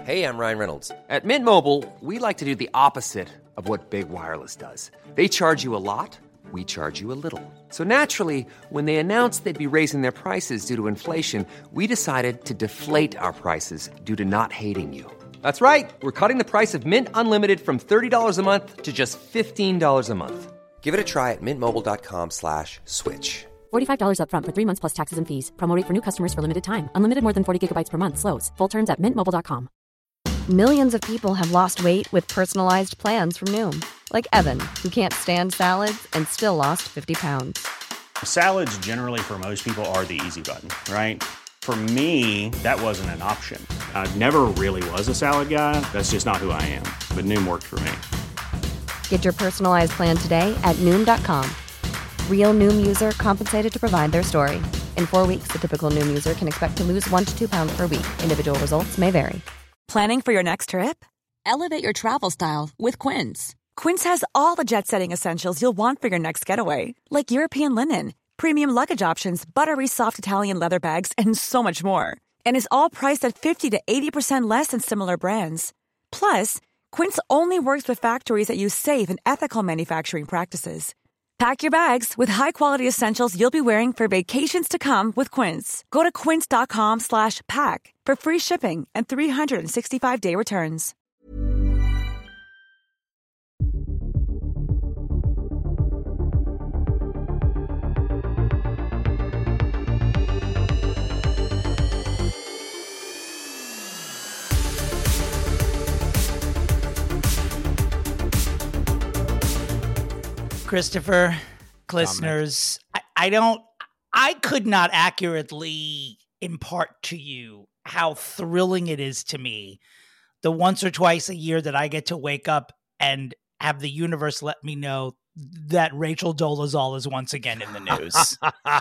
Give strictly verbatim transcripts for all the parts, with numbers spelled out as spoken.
Hey, I'm Ryan Reynolds. At Mint Mobile, we like to do the opposite of what Big Wireless does. They charge you a lot, we charge you a little. So naturally, when they announced they'd be raising their prices due to inflation, we decided to deflate our prices due to not hating you. That's right. We're cutting the price of Mint Unlimited from thirty dollars a month to just fifteen dollars a month. Give it a try at mintmobile.com slash switch. forty-five dollars up front for three months plus taxes and fees. Promo rate for new customers for limited time. Unlimited more than forty gigabytes per month slows. Full terms at mint mobile dot com. Millions of people have lost weight with personalized plans from Noom. Like Evan, who can't stand salads and still lost fifty pounds. Salads generally for most people are the easy button, right? For me, that wasn't an option. I never really was a salad guy. That's just not who I am. But Noom worked for me. Get your personalized plan today at Noom dot com. Real Noom user compensated to provide their story. In four weeks, the typical Noom user can expect to lose one to two pounds per week. Individual results may vary. Planning for your next trip? Elevate your travel style with Quince. Quince has all the jet-setting essentials you'll want for your next getaway, like European linen, premium luggage options, buttery soft Italian leather bags, and so much more. And is all priced at fifty to eighty percent less than similar brands. Plus, Quince only works with factories that use safe and ethical manufacturing practices. Pack your bags with high-quality essentials you'll be wearing for vacations to come with Quince. Go to quince.com slash pack for free shipping and three sixty-five day returns. Christopher, listeners, I, I don't, I could not accurately impart to you how thrilling it is to me the once or twice a year that I get to wake up and have the universe let me know that Rachel Dolezal is once again in the news.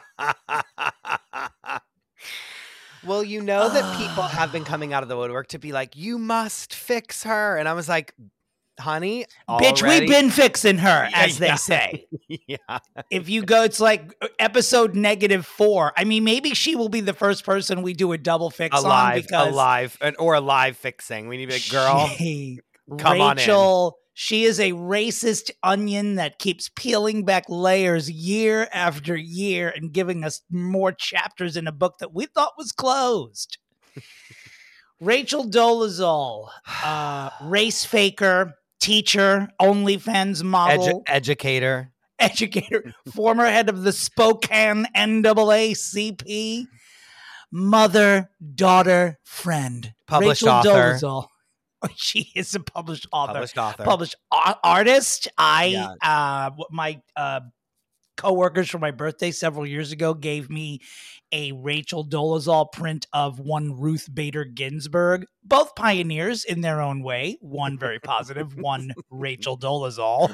Well, you know that people have been coming out of the woodwork to be like, you must fix her. And I was like, honey, bitch, already? we've been fixing her, Yeah, as they yeah. say. Yeah. If you go, it's like episode negative four. I mean, maybe she will be the first person we do a double fix A on live, because a live, or a live fixing. We need to be like, girl, she, come on in. Rachel, she is a racist onion that keeps peeling back layers year after year and giving us more chapters in a book that we thought was closed. Rachel Dolezal, uh, race faker, teacher, OnlyFans model, Edu- educator, educator, former head of the Spokane N double A C P, mother, daughter, friend. Published Rachel author. Dolezal. She is a published author. Published author. Published a- artist. I, Yeah. uh, what my uh, coworkers for my birthday several years ago gave me a Rachel Dolezal print of one Ruth Bader Ginsburg, both pioneers in their own way. One very positive, one Rachel Dolezal.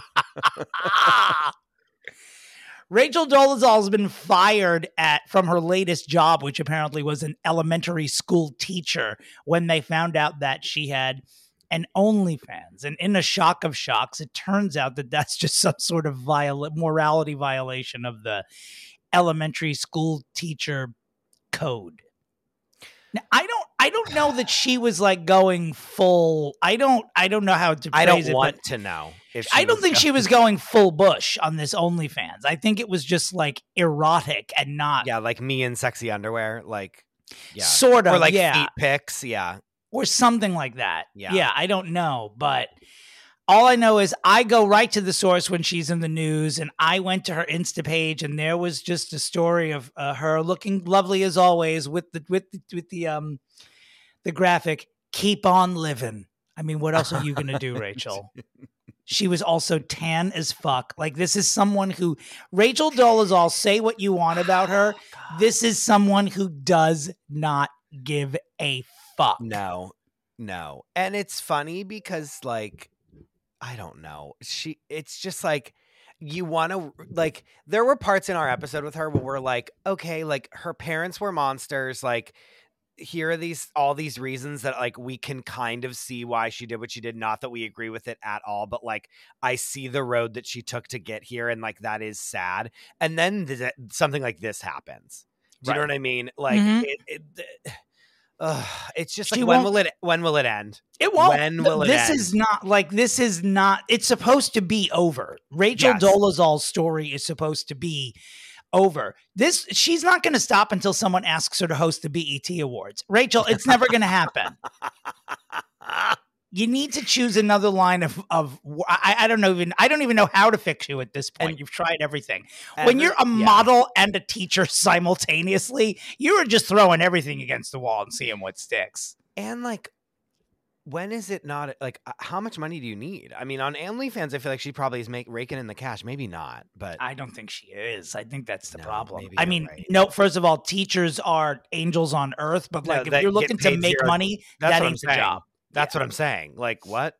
Rachel Dolezal has been fired at from her latest job, which apparently was an elementary school teacher, when they found out that she had an OnlyFans. And in a shock of shocks, it turns out that that's just some sort of viola- morality violation of the elementary school teacher code. Now, I don't I don't know that she was like going full. I don't I don't know how to I phrase don't it, want but to know. If she I don't was think going- she was going full bush on this OnlyFans. I think it was just like erotic and not Yeah, like me in sexy underwear, like yeah, sort of or like yeah. feet pics, yeah. or something like that. Yeah. Yeah, I don't know. But all I know is I go right to the source when she's in the news, and I went to her Insta page, and there was just a story of uh, her looking lovely as always with the with the, with the um the graphic "Keep on living." I mean, what else are you gonna do, Rachel? She was also tan as fuck. Like, this is someone who Rachel Dolezal, say what you want about her. Oh, This is someone who does not give a fuck. No, no. And it's funny because, like, I don't know. She, it's just like, you want to, like, there were parts in our episode with her where we're like, okay, like, her parents were monsters. Like, here are these, all these reasons that, like, we can kind of see why she did what she did. Not that we agree with it at all, but, like, I see the road that she took to get here. And, like, that is sad. And then th- something like this happens. Do you know Right. what I mean? Like, Mhm. it, it, Ugh, it's just She like, when won't- will it when will it end? It won't. When will it this end? is not like this is not. It's supposed to be over. Rachel Yes. Dolezal's story is supposed to be over. This she's not going to stop until someone asks her to host the B E T Awards. Rachel, it's never going to happen. You need to choose another line of of. I, I don't know even. I don't even know how to fix you at this point. And You've tried everything. every- when you're a yeah. model and a teacher simultaneously, you are just throwing everything against the wall and seeing what sticks. And like, when is it not like? uh, How much money do you need? I mean, on OnlyFans, I feel like she probably is make raking in the cash. Maybe not, but I don't think she is. I think that's the No, problem. maybe I you're mean, right. no, first of all, teachers are angels on earth, but No, like if that you're get looking to paid make zero- money, that's that what I'm ain't the saying. job. that's Yeah. what I'm saying. Like, what?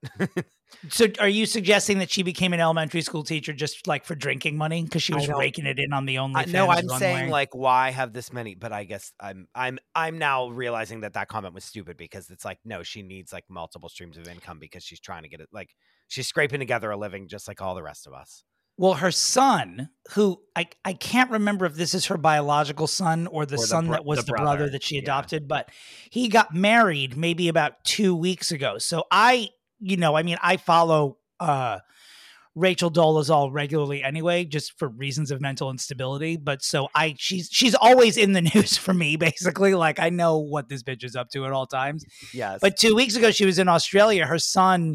So are you suggesting that she became an elementary school teacher just like for drinking money because she I was don't- raking it in on the I, OnlyFans no, I'm runway? saying like, why have this many? But I guess I'm I'm I'm now realizing that that comment was stupid because it's like, no, she needs like multiple streams of income because she's trying to get it. Like, she's scraping together a living just like all the rest of us. Well, her son, who I, I can't remember if this is her biological son or the Or the son bro- that was the the, brother. brother, that she yeah. adopted, but he got married maybe about two weeks ago. So I, you know, I mean, I follow uh, Rachel Dolezal regularly anyway, just for reasons of mental instability. But so I, she's she's always in the news for me, basically. Like I know what this bitch is up to at all times. Yes, But two weeks ago, she was in Australia. Her son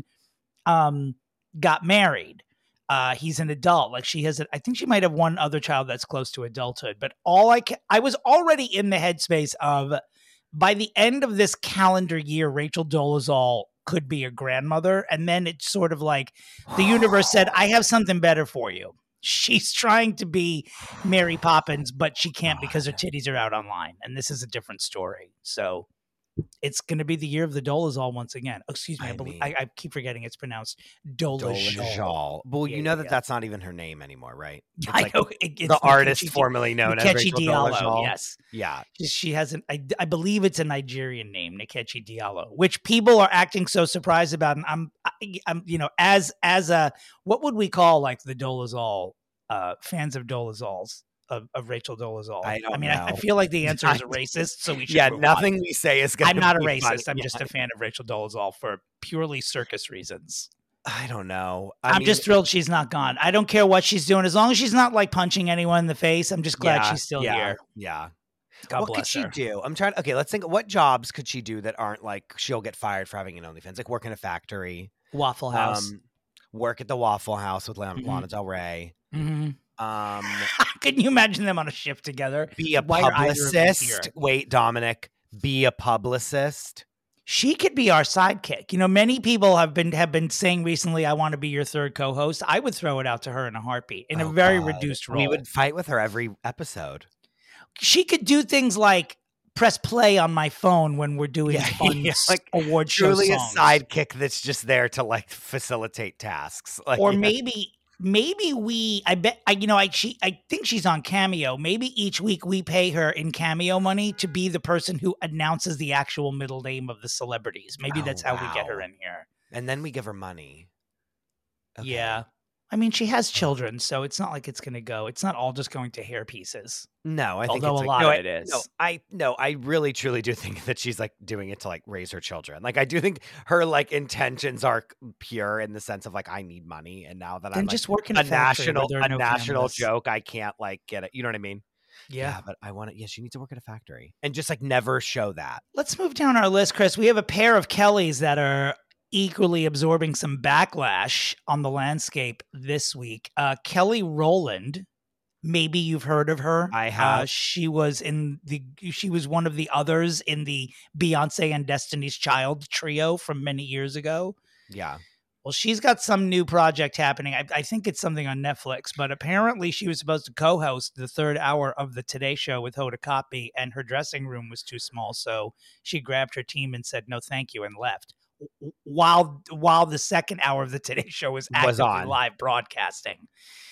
um, got married. Uh, he's an adult. Like she has, a, I think she might have one other child that's close to adulthood. But all I, ca- I was already in the headspace of by the end of this calendar year, Rachel Dolezal could be a grandmother, and then it's sort of like the universe said, "I have something better for you." She's trying to be Mary Poppins, but she can't because her titties are out online, and this is a different story. So it's going to be the year of the Dolezal once again. Oh, excuse me, I, I believe, mean- I, I keep forgetting it's pronounced Dolezal. Dolezal. Well, Yeah, you know yeah, that yeah. that's not even her name anymore, right? It's I like know, it- it's the artist Nkechi Di- formerly known as Nkechi Rachel Diallo. Dolezal. Yes, Yeah. she hasn't. I, I believe it's a Nigerian name, Nkechi Diallo, which people are acting so surprised about. And I'm, I, I'm, you know, as as a what would we call like the Dolezal uh, fans of Dolezal's of, of Rachel Dolezal? I don't mean, I, I know. feel like the answer is I- racist, so we should. Yeah, move on. nothing we say is going I'm not a be racist. funny. I'm Yeah. just a fan of Rachel Dolezal for purely circus reasons. I don't know. I I'm mean, just thrilled she's not gone. I don't care what she's doing as long as she's not like punching anyone in the face. I'm just glad yeah, she's still yeah, here. Yeah. God what could bless she her. do? I'm trying. Okay, let's think. What jobs could she do that aren't like she'll get fired for having an OnlyFans? Like work in a factory, Waffle House. um, work at the Waffle House with Lana, Mhm. Lana Del Rey. hmm Um, Can you imagine them on a shift together? be a Why are either of them here? publicist. Wait, Dominic, be a publicist. She could be our sidekick. You know, many people have been have been saying recently, "I want to be your third co-host." I would throw it out to her in a heartbeat, in a Oh, very God. reduced role. We would fight with her every episode. She could do things like press play on my phone when we're doing Yeah, fun yeah, s- like, award show Truly a songs. sidekick that's just there to like facilitate tasks. Like, or yeah. maybe maybe we I bet I you know I she I think she's on Cameo. Maybe each week we pay her in Cameo money to be the person who announces the actual middle name of the celebrities. Maybe Oh, that's how we get her wow. in here. and then we give her money. Okay. Yeah. I mean, she has children, so it's not like it's going to go. It's not all just going to hair pieces. No, I think Although it's a like- lot no, of I- it is. No, I no, I really truly do think that she's like doing it to like raise her children. Like I do think her like intentions are c- pure in the sense of like I need money, and now that Then I'm just like, work in a a factory where national there are a no national cameras. joke, I can't like get it. You know what I mean? Yeah. but I want to. Yeah, she needs to work at a factory and just like never show that. Let's move down our list, Chris. We have a pair of Kellys that are equally absorbing some backlash on the landscape this week. Uh, Kelly Rowland, maybe you've heard of her. I have. Uh, she was in the. She was one of the others in the Beyonce and Destiny's Child trio from many years ago. Yeah. Well, she's got some new project happening. I, I think it's something on Netflix, but apparently she was supposed to co-host the third hour of the Today Show with Hoda Kotb, and her dressing room was too small, so she grabbed her team and said no, thank you, and left. W- While while the second hour of the Today Show was Was actively on. live broadcasting,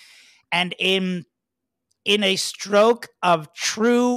and in in a stroke of true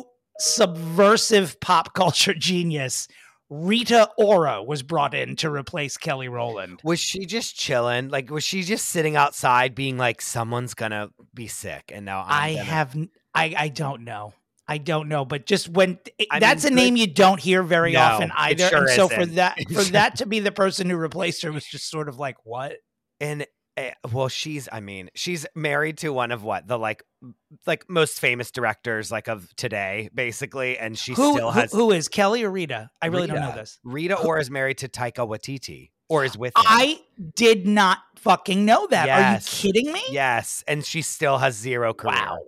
subversive pop culture genius, Rita Ora was brought in to replace Kelly Rowland. Was she just chilling? Like, was she just sitting outside being like, someone's gonna be sick, and now I'm I gonna... have n- I I don't know. I don't know, but just when I that's mean, a good- name you don't hear very No, often it either. sure and so for isn't. that for that to be the person who replaced her was just sort of like, what? And uh, well, she's I mean, she's married to one of what the like like most famous directors like of today, basically, and she Who, still who has who is Kelly or Rita? I really don't know Rita. this. Rita Ora is married to Taika Waititi, or is with him. I did not fucking know that. Are you Yes. kidding me? Yes, and she still has zero career. Wow.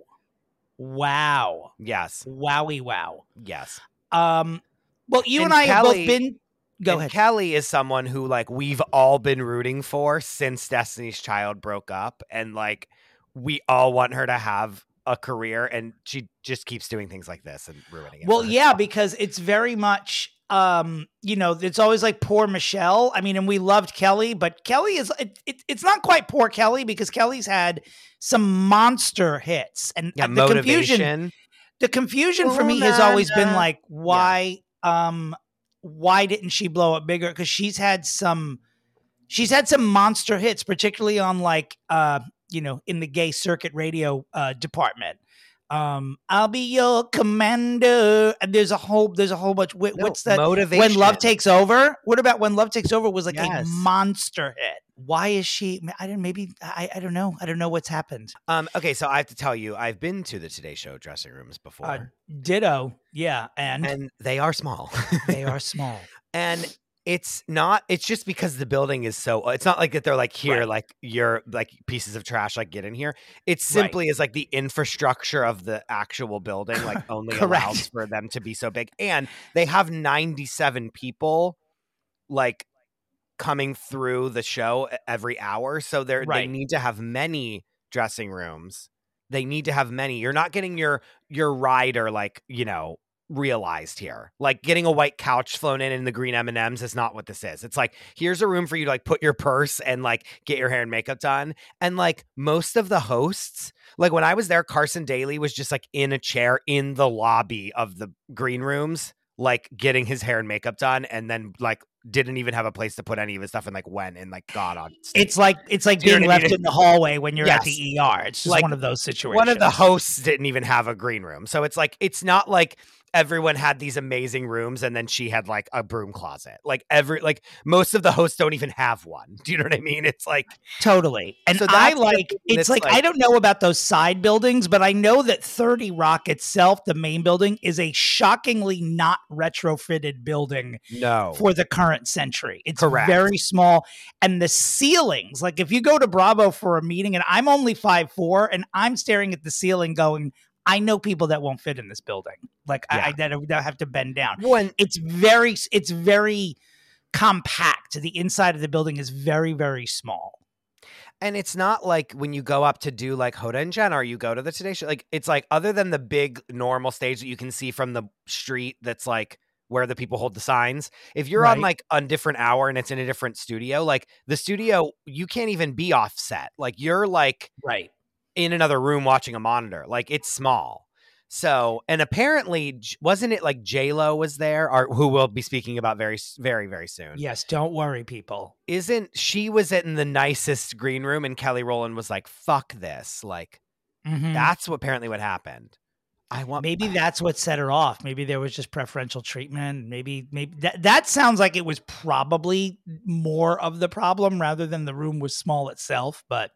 Wow. Yes, Wowie wow. yes. Um well, you and, And I have both Kelly- been go and ahead. Kelly is someone who like we've all been rooting for since Destiny's Child broke up, and like we all want her to have a career, and she just keeps doing things like this and ruining it. Well, for yeah, herself. because it's very much, um, you know, it's always like poor Michelle. I mean, and we loved Kelly, but Kelly is, it, it, it's not quite poor Kelly because Kelly's had some monster hits. And yeah, uh, the confusion, motivation. the confusion for Ooh, me has na, always been na. like, why, um, why didn't she blow up bigger? Because she's had some, she's had some monster hits, particularly on like, uh, you know, in the gay circuit radio uh, department. Um, I'll be your commander. And there's a whole, there's a whole bunch. Wh- No, what's that? motivation. When Love Takes Over. What about When Love Takes Over was like Yes. a monster hit? Why is she? I don't. Maybe I. I don't know. I don't know what's happened. Um, okay, so I have to tell you, I've been to the Today Show dressing rooms before, Uh, ditto. Yeah, and, and they are small. they are small. And it's not, it's just because the building is so, it's not like that they're like here, Right. like you're like pieces of trash, like get in here. It Right. simply is like the infrastructure of the actual building, like only Correct. allows for them to be so big. And they have ninety-seven people like coming through the show every hour. So they're, they Right. need to have many dressing rooms. They need to have many. You're not getting your, your rider, like, you know, realized here. Like getting a white couch flown in and the green M and M's is not what this is. It's like, here's a room for you to like put your purse and like get your hair and makeup done. And like most of the hosts, like when I was there, Carson Daly was just like in a chair in the lobby of the green rooms, like getting his hair and makeup done, and then like didn't even have a place to put any of his stuff and like went and like got on stage. It's like it's like Do you know being what I left mean? in the hallway when you're at Yes. the E R. It's just Like, one of those situations. One of the hosts didn't even have a green room. So it's like, it's not like everyone had these amazing rooms and then she had like a broom closet. Like every, like most of the hosts don't even have one. Do you know what I mean? It's like, Totally. And So I that's the like, thing it's that's like, like- I don't know about those side buildings, but I know that thirty Rock itself, the main building, is a shockingly not retrofitted building no. for the current century. It's Correct. very small. And the ceilings, like if you go to Bravo for a meeting, and I'm only five foot four, and I'm staring at the ceiling going, I know people that won't fit in this building. Like I, I that, that have to bend down. When, It's very, it's very compact. The inside of the building is very, very small. and it's not like when you go up to do like Hoda and Jen or you go to the Today Show, like it's like other than the big normal stage that you can see from the street that's like where the people hold the signs. If you're on Right. like a different hour and it's in a different studio, like the studio, you can't even be offset. Like you're like Right. in another room watching a monitor. Like it's small. So, and apparently, J- wasn't it like J-Lo was there, or who we'll be speaking about very, s- very, very soon? Yes. Don't worry, people. Isn't she was in the nicest green room, and Kelly Rowland was like, "Fuck this!" Like Mhm. that's what apparently what happened. I want Maybe that's what set her off. Maybe there was just preferential treatment. Maybe, maybe that, that sounds like it was probably more of the problem rather than the room was small itself, but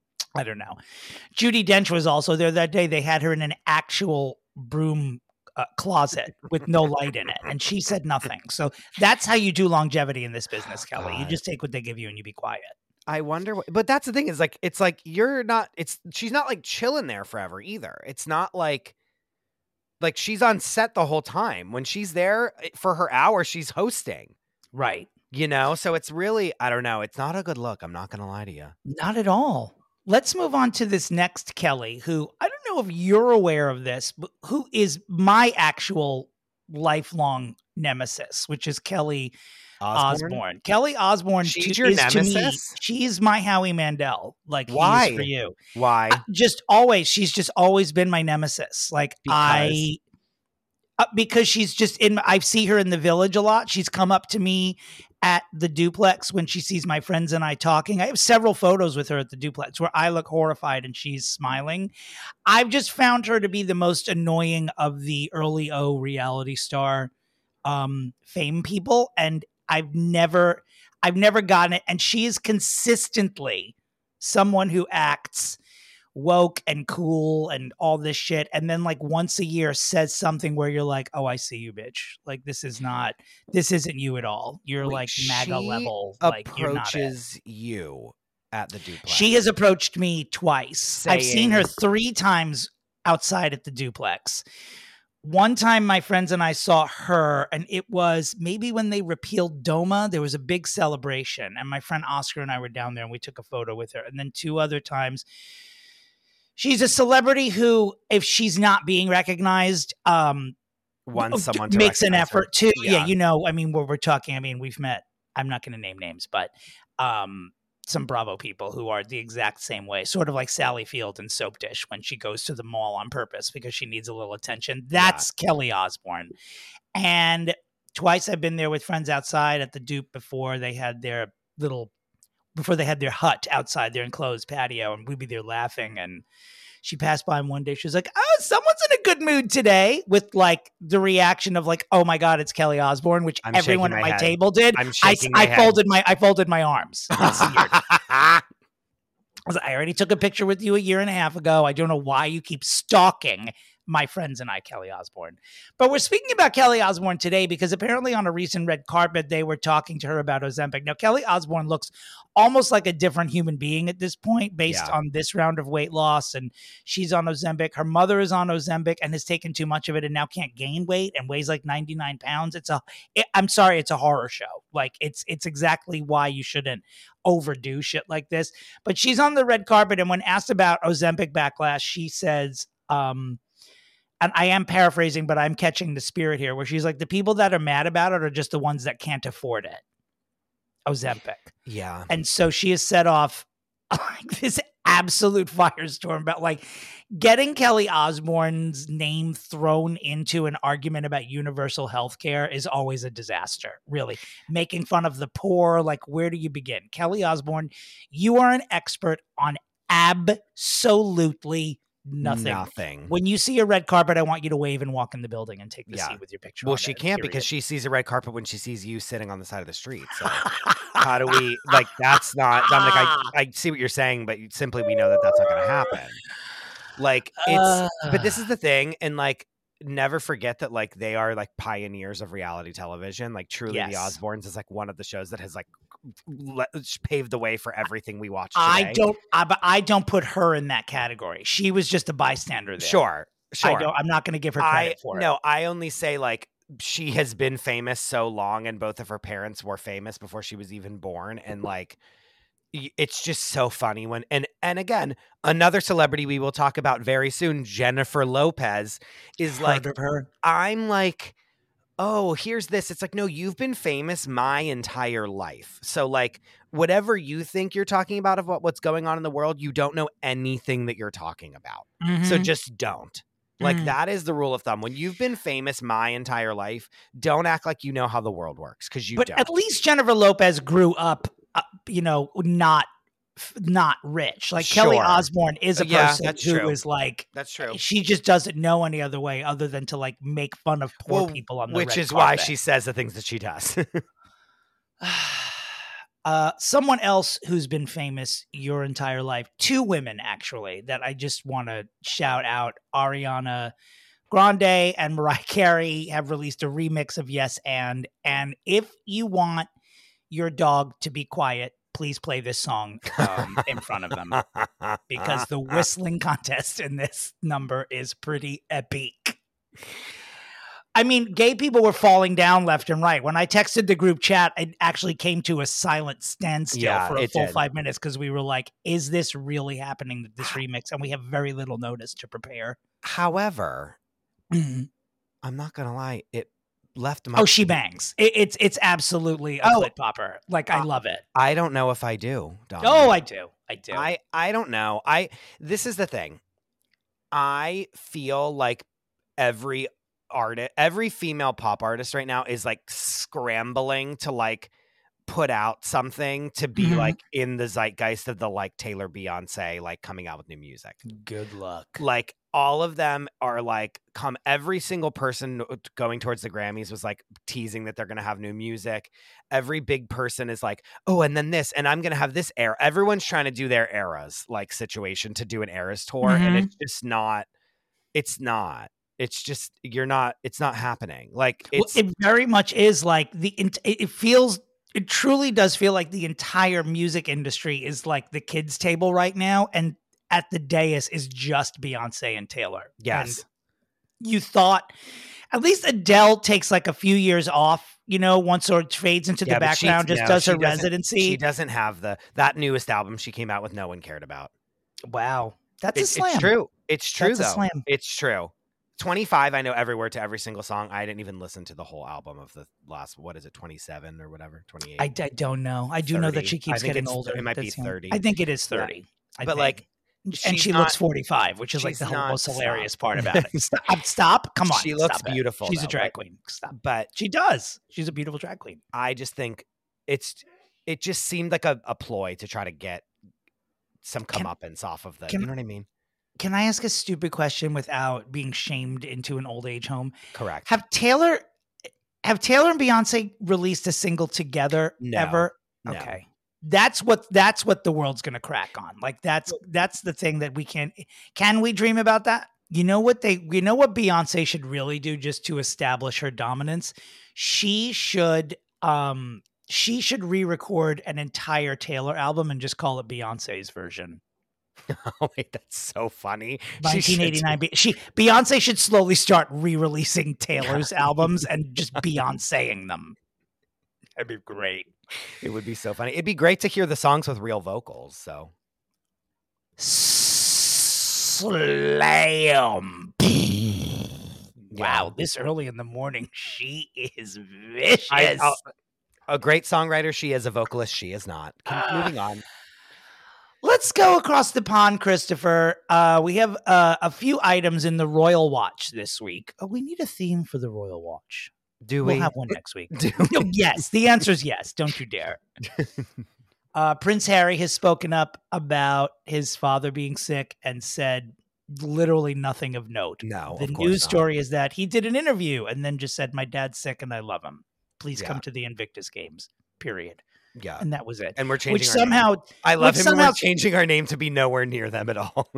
I don't know. Judi Dench was also there that day. They had her in an actual broom uh, closet with no light in it, and she said nothing. So that's how you do longevity in this business, Kelly. You God. just take what they give you and you be quiet. I wonder what, but that's the thing is like, it's like, you're not, it's, she's not like chilling there forever either. It's not like, like she's on set the whole time. When she's there for her hour, she's hosting, Right. you know? So it's really, I don't know. It's not a good look. I'm not going to lie to you. Not at all. Let's move on to this next Kelly, who I don't know if you're aware of this, but who is my actual lifelong nemesis, which is Kelly Osbourne. Kelly Osbourne She's to, your is to me, nemesis? she's my Howie Mandel. Like he Why? is for you. Why? Uh, just always, she's just always been my nemesis. Like I, uh, because she's just in, I see her in the Village a lot. She's come up to me at the duplex when she sees my friends and I talking. I have several photos with her at the duplex where I look horrified and she's smiling. I've just found her to be the most annoying of the early O reality star um, fame people. And I've never, I've never gotten it. And she is consistently someone who acts woke and cool and all this shit, and then like once a year says something where you're like, oh, I see you, bitch. Like this is not, this isn't you at all. You're Wait, like MAGA she level. Like you're not it. approaches you at the duplex. She has approached me twice. Saying- I've seen her three times outside at the duplex. One time my friends and I saw her, and it was maybe when they repealed DOMA. There was a big celebration, and my friend Oscar and I were down there and we took a photo with her. And then two other times, she's a celebrity who, if she's not being recognized, um, wants someone to makes an effort her. to. Yeah. yeah, you know, I mean, we're, we're talking, I mean, we've met, I'm not going to name names, but um, some Bravo people who are the exact same way, sort of like Sally Field in Soap Dish when she goes to the mall on purpose because she needs a little attention. That's yeah. Kelly Osbourne. And twice I've been there with friends outside at the Dupe before they had their little before they had their hut outside their enclosed patio, and we'd be there laughing. And she passed by him one day. She was like, oh, someone's in a good mood today, with like the reaction of like, oh my God, it's Kelly Osbourne, which I'm everyone my at my head. table did. I'm I, shaking my I head. folded my, I folded my arms. It's weird. I was like, I already took a picture with you a year and a half ago. I don't know why you keep stalking my friends and I, Kelly Osbourne. But we're speaking about Kelly Osbourne today because apparently on a recent red carpet, they were talking to her about Ozempic. Now, Kelly Osbourne looks almost like a different human being at this point based Yeah. on this round of weight loss. And she's on Ozempic. Her mother is on Ozempic and has taken too much of it and now can't gain weight and weighs like ninety-nine pounds. It's a, it, I'm sorry, it's a horror show. Like it's, it's exactly why you shouldn't overdo shit like this. But she's on the red carpet. And when asked about Ozempic backlash, she says, um, and I am paraphrasing, but I'm catching the spirit here, where she's like, the people that are mad about it are just the ones that can't afford it. Ozempic. Yeah. And so she has set off like this absolute firestorm about like getting Kelly Osbourne's name thrown into an argument about universal health care is always a disaster, really. Making fun of the poor, like where do you begin? Kelly Osbourne, you are an expert on absolutely nothing. Nothing. When you see a red carpet, I want you to wave and walk in the building and take the Yeah. seat with your picture. Well, on she it, can't period. because she sees a red carpet when she sees you sitting on the side of the street. So how do we, like, that's not, Dominic, I, I see what you're saying, but simply we know that that's not going to happen. Like, it's, Uh. but this is the thing. And like, never forget that like they are like pioneers of reality television. Like truly Yes. the Osbournes is like one of the shows that has like le- paved the way for everything we watch today. I don't, I, but I don't put her in that category. She was just a bystander there. Sure. Sure. I don't, I'm not going to give her credit I, for it. No, I only say like she has been famous so long and both of her parents were famous before she was even born. And like, y- it's just so funny when, and, and again, another celebrity we will talk about very soon, Jennifer Lopez, is Heard like, of her. I'm like, oh, here's this. It's like, no, you've been famous my entire life. So like whatever you think you're talking about of what, what's going on in the world, you don't know anything that you're talking about. So Mhm. just don't. Like Mhm. that is the rule of thumb. When you've been famous my entire life, don't act like you know how the world works because you But don't. at least Jennifer Lopez grew up, uh, you know, not not rich. Like Kelly Sure. Osbourne is a Yeah, person that's who true. is like, That's true. she just doesn't know any other way other than to like make fun of poor Well, people on the which red is why carpet. she says the things that she does. Uh, someone else who's been famous your entire life, two women actually, that I just want to shout out, Ariana Grande and Mariah Carey have released a remix of Yes and. And if you want your dog to be quiet, please play this song um, in front of them because the whistling contest in this number is pretty epic. I mean, gay people were falling down left and right. When I texted the group chat, it actually came to a silent standstill Yeah, for a it full did. five minutes because we were like, is this really happening, this remix? And we have very little notice to prepare. However, Mhm. I'm not gonna lie, it left my Oh, she bangs. It, it's it's absolutely a Oh. clit popper. Like, I Uh, love it. I don't know if I do. Dominic. Oh, I do. I do. I I don't know. I this is the thing. I feel like every artist, every female pop artist right now is like scrambling to like put out something to be Mhm. like in the zeitgeist of the like Taylor Beyonce like coming out with new music. Good luck. Like all of them are like come every single person going towards the Grammys was like teasing that they're going to have new music. Every big person is like, oh, and then this, and I'm going to have this era. Everyone's trying to do their eras like situation to do an eras tour. Mhm. And it's just not, it's not, it's just, you're not, it's not happening. Like it's, Well, it very much is like the, ent- it it feels, it truly does feel like the entire music industry is like the kids' table right now. And at the dais is just Beyonce and Taylor. yes. And you thought at least Adele takes like a few years off, you know, once sort of fades into Yeah, the but she- background, just no, does she her doesn't- residency. She doesn't have the, that newest album she came out with no one cared about. Wow. That's a It's, slam. it's true. It's true That's a though. slam. It's true. twenty-five, I know every word to every single song. I didn't even listen to the whole album of the last, what is it, twenty-seven or whatever, twenty-eight. I, I don't know. I do know that thirty. she I keeps think getting it's- older. it might be That's the only- thirty. I think it is thirty. I But, think. like, and she's she not- looks forty-five, which is like she's the whole not- most hilarious stop. part about it. Stop. Stop. Come on. She looks stop it. beautiful, She's a though, drag like- queen. Stop. But She does. She's a beautiful drag queen. I just think it's, it just seemed like a, a ploy to try to get some Can- comeuppance off of the, can- you know what I mean? Can I ask a stupid question without being shamed into an old age home? Correct. Have Taylor, have Taylor and Beyonce released a single together No. ever? No. Okay. That's what that's what the world's going to crack on. Like that's that's the thing that we can can we dream about that? You know what they you know what Beyonce should really do just to establish her dominance? She should um she should re-record an entire Taylor album and just call it Beyonce's version. Oh, wait, that's so funny. She should nineteen eighty-nine. Be- She Beyonce should slowly start re-releasing Taylor's albums and just Beyonceing them. That'd be great. It would be so funny. It'd be great to hear the songs with real vocals. So Slam. Wow, this early in the morning, she is vicious. I, I'll- a great songwriter, she is. A vocalist, she is not. Keep moving on. Let's go across the pond, Christopher. Uh, we have uh, a few items in the Royal Watch this week. Oh, we need a theme for the Royal Watch. Do We'll we? have one next week. Do No, yes, the answer is yes. Don't you dare. Uh, Prince Harry has spoken up about his father being sick and said literally nothing of note. No, The of course news not. story is that he did an interview and then just said, "My dad's sick and I love him. Please come Yeah. to the Invictus Games." Period. Yeah. And that was it. And we're changing Which our name. somehow, I love which him. and somehow- We're changing our name to be nowhere near them at all.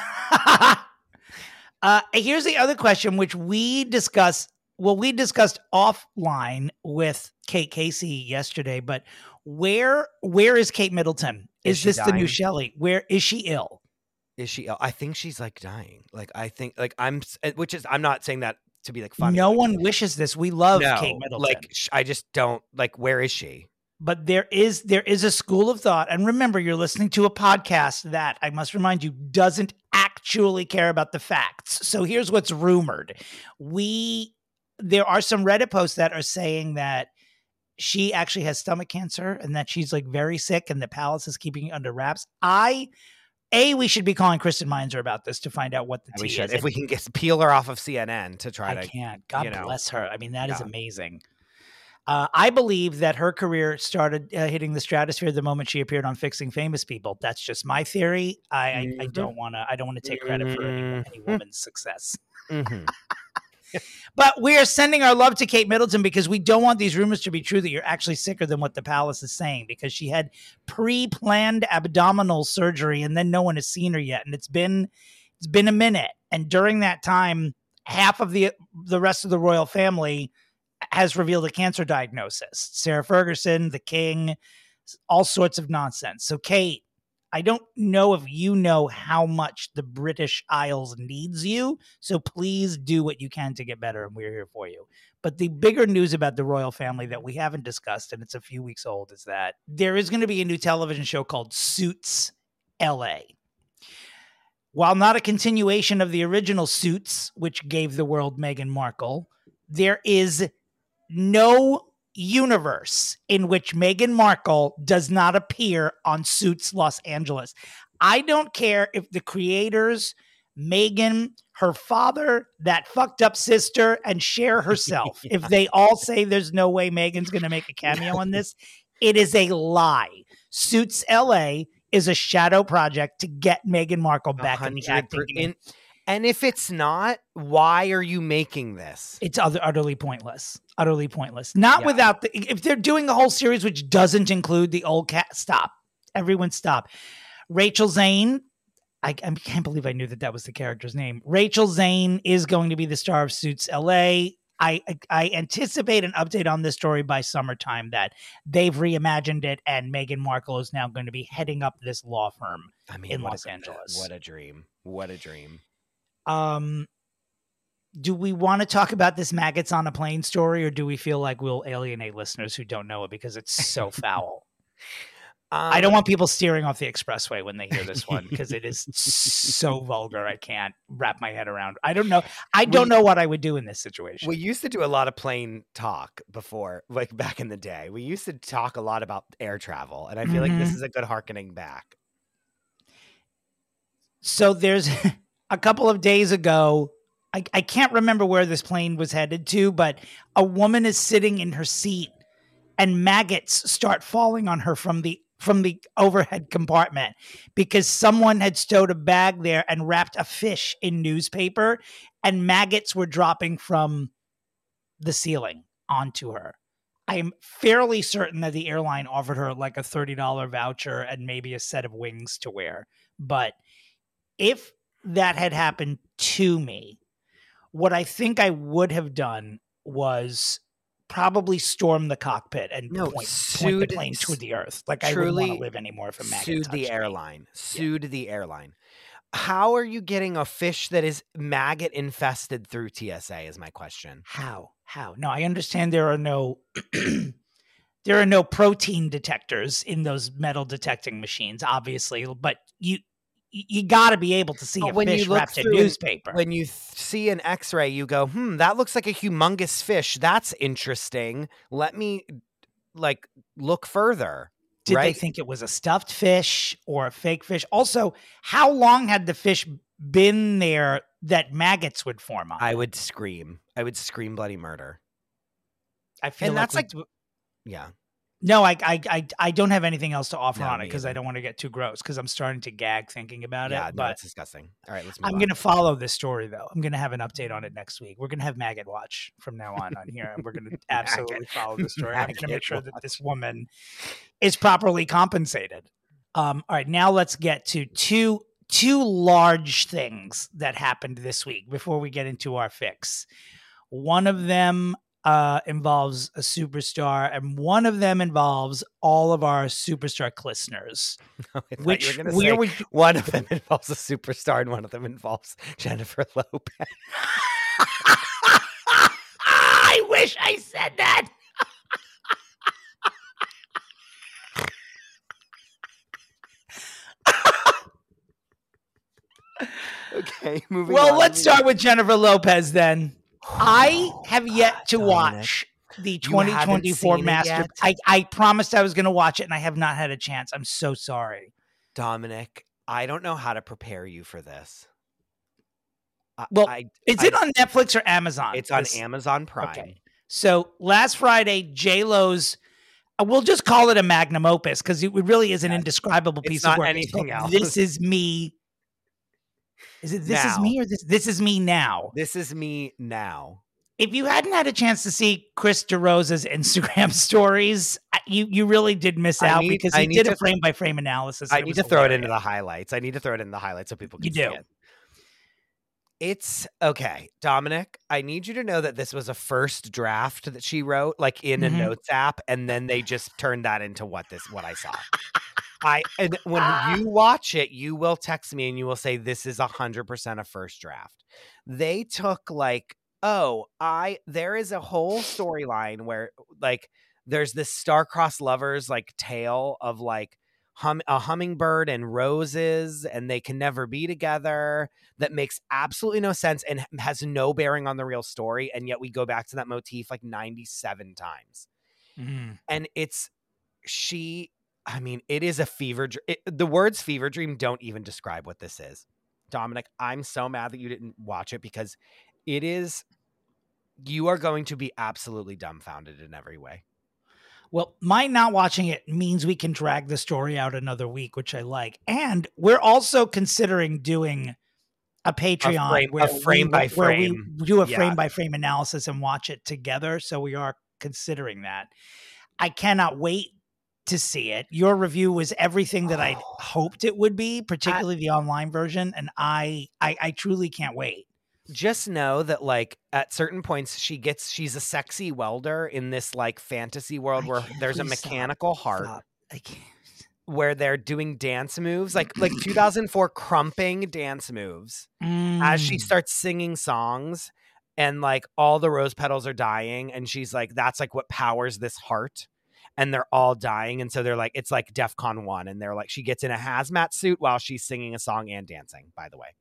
uh, here's the other question, which we discussed. Well, we discussed offline with Kate Casey yesterday, but where where is Kate Middleton? Is Is, she this the new dying? Shelley? Where is she ill? Is she? ill? I think she's like dying. Like I think, like I'm, s- uh, which is, I'm not saying that to be like funny. No like, one wishes this. We love no, Kate Middleton. like sh- I just don't like. Where is she? But there is there is a school of thought, and remember, you're listening to a podcast that I must remind you doesn't actually care about the facts. So here's what's rumored: we there are some Reddit posts that are saying that she actually has stomach cancer and that she's like very sick, and the palace is keeping it under wraps. I a we should be calling Kristen Meinzer about this to find out what the We tea should, is. if we can get peel her off of C N N to try I to. can't. God you know, bless her. I mean, that is yeah. amazing. Uh, I believe that her career started uh, hitting the stratosphere the moment she appeared on Fixing Famous People. That's just my theory. I, I, I Mhm. don't want to. I don't want to take credit for any, any Mhm. woman's success. Mhm. But we are sending our love to Kate Middleton because we don't want these rumors to be true that you're actually sicker than what the palace is saying, because she had pre-planned abdominal surgery and then no one has seen her yet, and it's been it's been a minute. And during that time, half of the the rest of the royal family has revealed a cancer diagnosis. Sarah Ferguson, the king, all sorts of nonsense. So Kate, I don't know if you know how much the British Isles needs you, so please do what you can to get better, and we're here for you. But the bigger news about the royal family that we haven't discussed, and it's a few weeks old, is that there is going to be a new television show called Suits L A. While not a continuation of the original Suits, which gave the world Meghan Markle, there is no universe in which Meghan Markle does not appear on Suits Los Angeles. I don't care if the creators, Meghan, her father, that fucked up sister, and Cher herself, if they all say there's no way Meghan's going to make a cameo on this, It is a lie. Suits L A is a shadow project to get Meghan Markle back in the acting game. And if it's not, why are you making this? It's other, utterly pointless. Utterly pointless. Not Yeah. without the, if they're doing a whole series which doesn't include the old cat, stop. Everyone stop. Rachel Zane, I, I can't believe I knew that that was the character's name. Rachel Zane is going to be the star of Suits L A. I, I anticipate an update on this story by summertime that they've reimagined it and Meghan Markle is now going to be heading up this law firm I mean, in what Los a, Angeles. What a dream. What a dream. Um, do we want to talk about this maggots on a plane story, or do we feel like we'll alienate listeners who don't know it because it's so foul? Um, I don't want people steering off the expressway when they hear this one because it is so vulgar. I can't wrap my head around. I don't know. I don't we, know what I would do in this situation. We used to do a lot of plane talk before, like back in the day. We used to talk a lot about air travel, and I feel mm-hmm. like this is a good harkening back. So there's a couple of days ago, I, I can't remember where this plane was headed to, but a woman is sitting in her seat and maggots start falling on her from the from the overhead compartment because someone had stowed a bag there and wrapped a fish in newspaper, and maggots were dropping from the ceiling onto her. I am fairly certain that the airline offered her like a thirty dollars voucher and maybe a set of wings to wear. But if that had happened to me, what I think I would have done was probably storm the cockpit and no, point, sued, point the plane toward the earth. Like I wouldn't want to live anymore if a maggot sued touched the me. airline. Sued yeah. the airline. How are you getting a fish that is maggot infested through T S A is my question. How? How? No, I understand there are no there are no protein detectors in those metal detecting machines, obviously, but you you got to be able to see but a when fish you look wrapped in newspaper. When you th- see an X-ray, you go, hmm, that looks like a humongous fish. That's interesting. Let me like look further. Did right? they think it was a stuffed fish or a fake fish? Also, how long had the fish been there that maggots would form on? I would scream. I would scream bloody murder. I feel and like that's like, like yeah. No, I, I, I, I don't have anything else to offer no, on it because I don't want to get too gross because I'm starting to gag thinking about yeah, it. No, but it's disgusting. All right, let's move I'm going to follow this story, though. I'm going to have an update on it next week. We're going to have Maggot Watch from now on on here, and we're going to absolutely follow the story. I'm going to make sure watch. that this woman is properly compensated. Um, all right, now let's get to two two large things that happened this week before we get into our fix. One of them uh, involves a superstar, and one of them involves all of our superstar listeners. Which where would you... one of them involves a superstar, and one of them involves Jennifer Lopez. I wish I said that. Okay, moving well, on. let's start with Jennifer Lopez then. I have yet to watch the twenty twenty-four Master. I, I promised I was going to watch it, and I have not had a chance. I'm so sorry. Dominic, I don't know how to prepare you for this. I, well, I, is I, it on Netflix or Amazon? It's on this, Amazon Prime. Okay. So last Friday, J-Lo's, uh, we'll just call it a magnum opus because it really is an yes. indescribable piece it's not of work. Anything else. This is me. Is it This now. Is Me or this? This is me now. This is me now. If you hadn't had a chance to see Chris DeRosa's Instagram stories, you you really did miss out need, because he did to, a frame by frame analysis. I need to throw hilarious. it into the highlights. I need to throw it in the highlights so people can you see do. it. It's okay, Dominic. I need you to know that this was a first draft that she wrote, like in mm-hmm. a notes app, and then they just turned that into what this what I saw. I and when you watch it, you will text me and you will say this is a hundred percent a first draft. They took like, oh, I there is a whole storyline where like there's this star-crossed lovers like tale of like hum a hummingbird and roses, and they can never be together. That makes absolutely no sense and has no bearing on the real story. And yet we go back to that motif like ninety-seven times, mm. and it's she. I mean, it is a fever dream. The words fever dream don't even describe what this is. Dominic, I'm so mad that you didn't watch it because it is, you are going to be absolutely dumbfounded in every way. Well, my not watching it means we can drag the story out another week, which I like. And we're also considering doing a Patreon a frame, where, a frame we, by where we frame. do a Yeah. frame by frame analysis and watch it together. So we are considering that. I cannot wait to see it. Your review was everything that I hoped it would be, particularly I, the online version. And I, I, I truly can't wait. Just know that, like, at certain points, she gets, she's a sexy welder in this, like, fantasy world where there's a mechanical stop. heart Stop. I can't. where they're doing dance moves, like, like two thousand four crumping dance moves mm. as she starts singing songs and, like, all the rose petals are dying. And she's like, that's, like, what powers this heart. And they're all dying. And so they're like, it's like DEFCON one. And they're like, she gets in a hazmat suit while she's singing a song and dancing, by the way.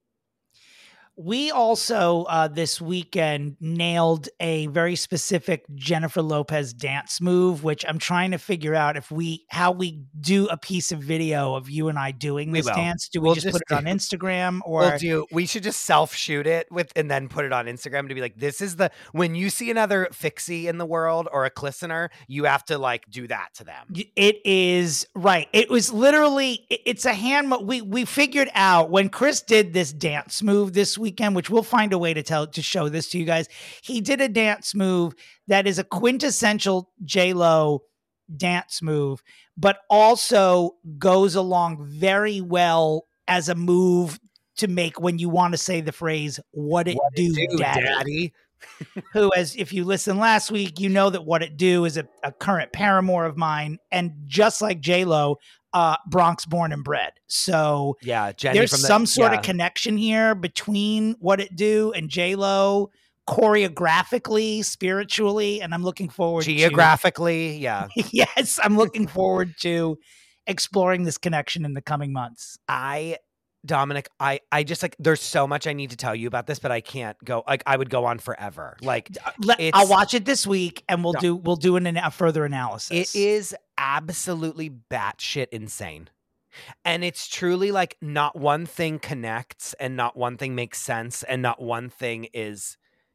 We also uh, this weekend nailed a very specific Jennifer Lopez dance move, which I'm trying to figure out if we how we do a piece of video of you and I doing this dance. Do we we'll just, just put it on Instagram, or we'll do? We should just self shoot it with and then put it on Instagram to be like, this is the when you see another Fixie in the world or a Clistener, you have to like do that to them. It is right. It was literally it's a hand. We we figured out when Chris did this dance move this week. Weekend, which we'll find a way to tell to show this to you guys. He did a dance move that is a quintessential J-Lo dance move, but also goes along very well as a move to make when you want to say the phrase "What it what do, it do, daddy." daddy. Who, as if you listened last week, you know that What It Do is a, a current paramour of mine, and just like J-Lo, uh, Bronx born and bred. So yeah, Jenny there's from the, some sort yeah. of connection here between What It Do and J-Lo, choreographically, spiritually, and I'm looking forward geographically. To, yeah, yes, I'm looking forward to exploring this connection in the coming months. I. Dominic, I, I just like, there's so much I need to tell you about this, but I can't go, like, I would go on forever. Like, Let, I'll watch it this week and we'll no, do, we'll do an, a further analysis. It is absolutely batshit insane. And it's truly like not one thing connects and not one thing makes sense. And not one thing is,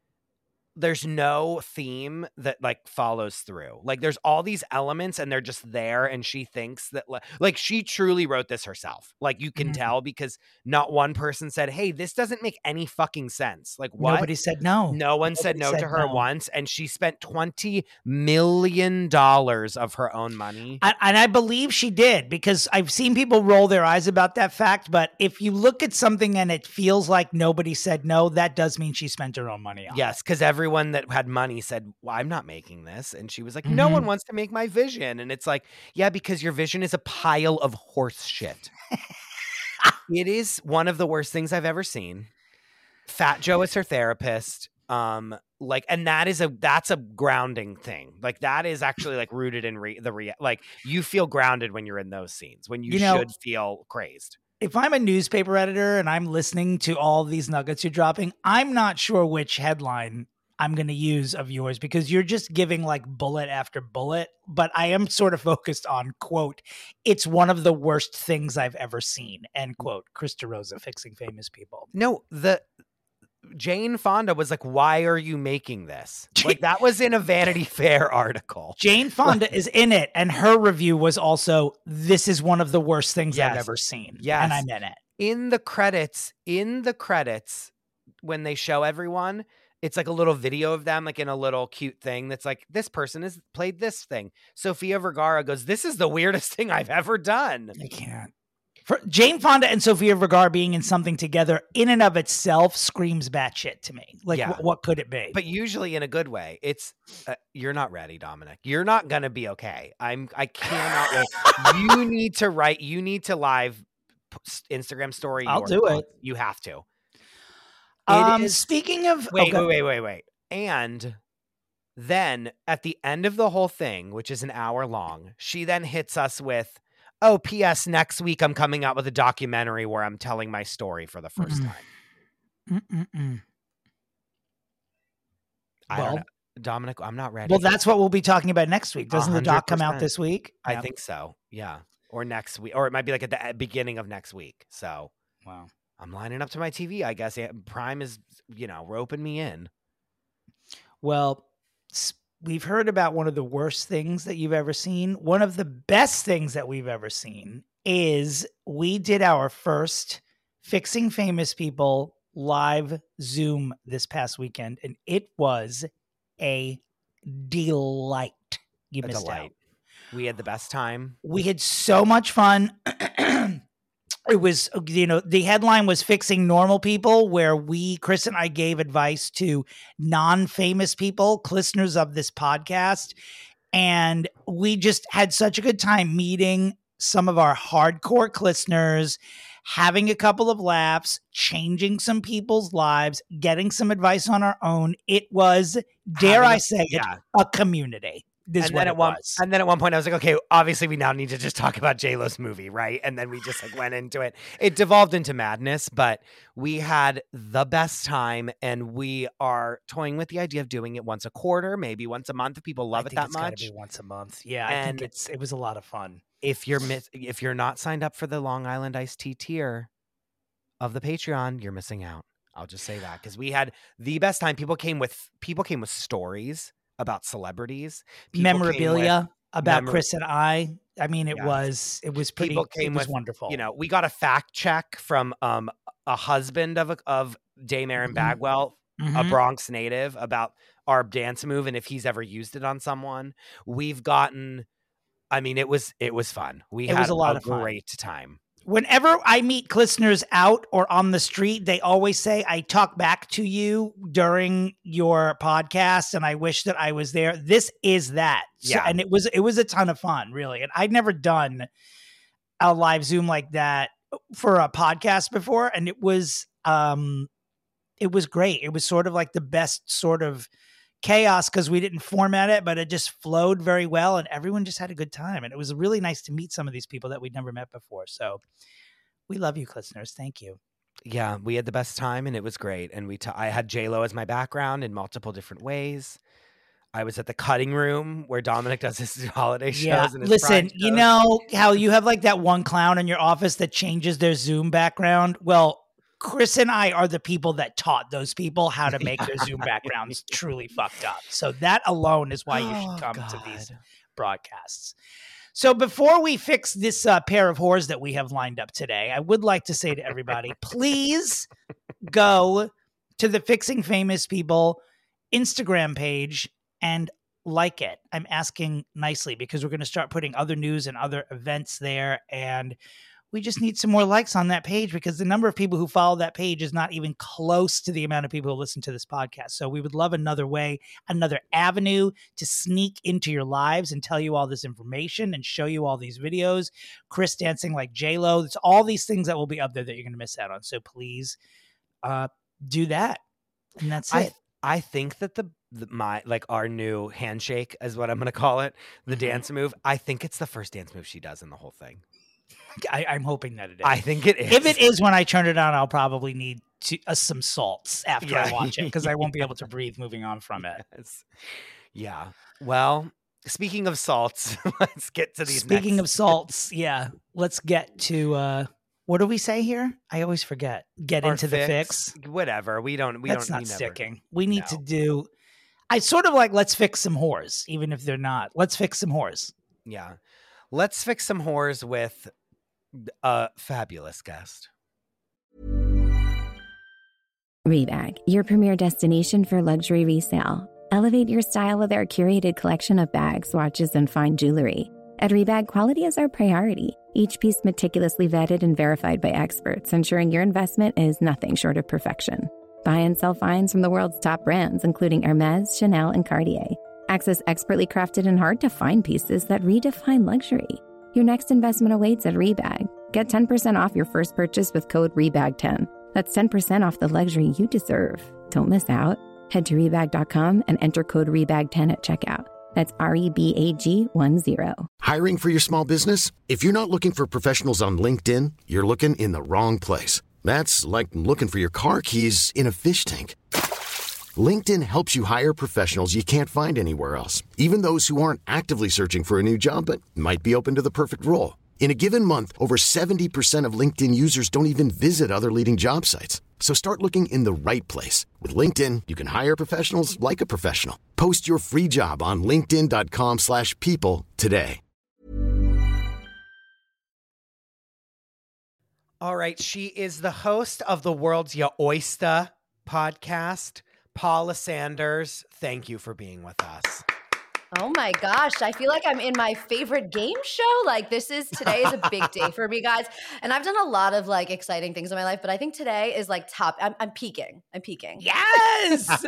there's no theme that like follows through. Like there's all these elements and they're just there. And she thinks that like, like she truly wrote this herself. Like you can mm-hmm. tell because not one person said, hey, this doesn't make any fucking sense. Like what? Nobody said no. No one Nobody said no said to her no. once. And she spent twenty million dollars of her own money. I, and I believe she did because I've seen people roll their eyes about that fact. But if you look at something and it feels like nobody said no, that does mean she spent her own money on yes, it. Because every Everyone that had money said, well, I'm not making this. And she was like, no mm-hmm. one wants to make my vision. And it's like, yeah, because your vision is a pile of horse shit. It is one of the worst things I've ever seen. Fat Joe is her therapist. Um, like, and that is a, that's a grounding thing. Like that is actually like rooted in re- the, re- like you feel grounded when you're in those scenes, when you, you know, should feel crazed. If I'm a newspaper editor and I'm listening to all these nuggets you're dropping, I'm not sure which headline I'm going to use of yours because you're just giving like bullet after bullet, but I am sort of focused on quote, it's one of the worst things I've ever seen, end quote, Chris DeRosa fixing famous people. No, the Jane Fonda was like, why are you making this? Like that was in a Vanity Fair article. Jane Fonda is in it. And her review was also, this is one of the worst things yes. I've ever seen. Yes. And I'm in it. In the credits, in the credits, when they show everyone, it's like a little video of them, like in a little cute thing that's like, this person has played this thing. Sofia Vergara goes, this is the weirdest thing I've ever done. I can't. For Jane Fonda and Sofia Vergara being in something together in and of itself screams batshit to me. Like, yeah. wh- what could it be? But usually in a good way. It's, uh, you're not ready, Dominic. You're not going to be okay. I'm, I cannot wait. You need to write, you need to live Instagram story. I'll do it. You have to. It um, is, speaking of, wait, okay. wait, wait, wait, wait. And then at the end of the whole thing, which is an hour long, she then hits us with, oh, P S next week, I'm coming out with a documentary where I'm telling my story for the first Mm-mm. time. Mm-mm-mm. I well, don't know. Dominic, I'm not ready. Well, that's what we'll be talking about next week. Doesn't one hundred percent. The doc come out this week? I yeah. think so. Yeah. Or next week. Or it might be like at the beginning of next week. So, wow. I'm lining up to my T V, I guess. Prime is, you know, roping me in. Well, s- we've heard about one of the worst things that you've ever seen. One of the best things that we've ever seen is we did our first Fixing Famous People live Zoom this past weekend, and it was a delight. You a missed delight. out. We had the best time. We had so much fun. It was, you know, the headline was Fixing Normal People, where we, Chris and I, gave advice to non-famous people, listeners of this podcast. And we just had such a good time meeting some of our hardcore listeners, having a couple of laughs, changing some people's lives, getting some advice on our own. It was, dare Having I a- say yeah. it, a community. This is And what then it at one, was. and then at one point I was like, okay, obviously we now need to just talk about J-Lo's movie, right? And then we just like went into it. It devolved into madness, but we had the best time, and we are toying with the idea of doing it once a quarter, maybe once a month if people love I it think that it's gotta much. be once a month. Yeah, I And- think it's it was a lot of fun. If you're miss- if you're not signed up for the Long Island Iced Tea tier of the Patreon, you're missing out. I'll just say that, because we had the best time. People came with people came with stories about celebrities, people came with- Memorabilia about memor- Chris and I. I mean, it Yes. was it was pretty. People came it was with, wonderful. You know, we got a fact check from um a husband of a, of Dame Aaron Mhm. Bagwell, a Mhm. Bronx native, about our dance move and if he's ever used it on someone. We've gotten, I mean, it was it was fun. We It had was a lot a of fun. great time. Whenever I meet listeners out or on the street, they always say, I talk back to you during your podcast and I wish that I was there. This is that. So- Yeah. and it was, it was a ton of fun, really. And I'd never done a live Zoom like that for a podcast before. And it was, um, it was great. It was sort of like the best sort of chaos because we didn't format it, but it just flowed very well and everyone just had a good time. And it was really nice to meet some of these people that we'd never met before. So we love you, listeners. Thank you. Yeah, we had the best time and it was great. And we, t- I had J-Lo as my background in multiple different ways. I was at the cutting room where Dominic does his holiday shows. Yeah. And his Listen, pride you shows. know how you have like that one clown in your office that changes their Zoom background? Well, Chris and I are the people that taught those people how to make their Zoom backgrounds truly fucked up. So that alone is why you Oh, should come to these God. broadcasts. So before we fix this uh, pair of whores that we have lined up today, I would like to say to everybody, please go to the Fixing Famous People Instagram page and like it. I'm asking nicely because we're going to start putting other news and other events there. And we just need some more likes on that page because the number of people who follow that page is not even close to the amount of people who listen to this podcast. So we would love another way, another avenue to sneak into your lives and tell you all this information and show you all these videos. Chris dancing like J-Lo. It's all these things that will be up there that you're going to miss out on. So please uh, do that. And that's I, it. I think that the, the my like our new handshake is what I'm going to call it, the Mhm. dance move. I think it's the first dance move she does in the whole thing. I, I'm hoping that it is. I think it is. If it is when I turn it on, I'll probably need to, uh, some salts after I Yeah. watch it because I won't be able to breathe moving on from it. Yes. Yeah. Well, speaking of salts, let's get to these. Speaking next- of salts, yeah, let's get to uh, what do we say here? I always forget. Get our into the fix. Whatever. We don't. We That's don't. not we never- sticking. We need to No. do. I sort of like let's fix some whores, even if they're not. Let's fix some whores. Yeah. Let's fix some whores with a fabulous guest. Rebag, your premier destination for luxury resale. Elevate your style with our curated collection of bags, watches, and fine jewelry. At Rebag, quality is our priority. Each piece meticulously vetted and verified by experts, ensuring your investment is nothing short of perfection. Buy and sell finds from the world's top brands, including Hermes, Chanel, and Cartier. Access expertly crafted and hard-to-find pieces that redefine luxury. Your next investment awaits at Rebag. Get ten percent off your first purchase with code rebag ten. That's ten percent off the luxury you deserve. Don't miss out. Head to rebag dot com and enter code rebag ten at checkout. That's R E B A G one zero. Hiring for your small business? If you're not looking for professionals on LinkedIn, you're looking in the wrong place. That's like looking for your car keys in a fish tank. LinkedIn helps you hire professionals you can't find anywhere else, even those who aren't actively searching for a new job but might be open to the perfect role. In a given month, over seventy percent of LinkedIn users don't even visit other leading job sites. So start looking in the right place. With LinkedIn, you can hire professionals like a professional. Post your free job on linkedin.com slash people today. All right, she is the host of the World's Ya Oyster podcast. Paula Sanders, thank you for being with us. Oh my gosh, I feel like I'm in my favorite game show. Like this is, today is a big day for me, guys. And I've done a lot of like exciting things in my life, but I think today is like top. I'm, I'm peaking. I'm peaking. Yes.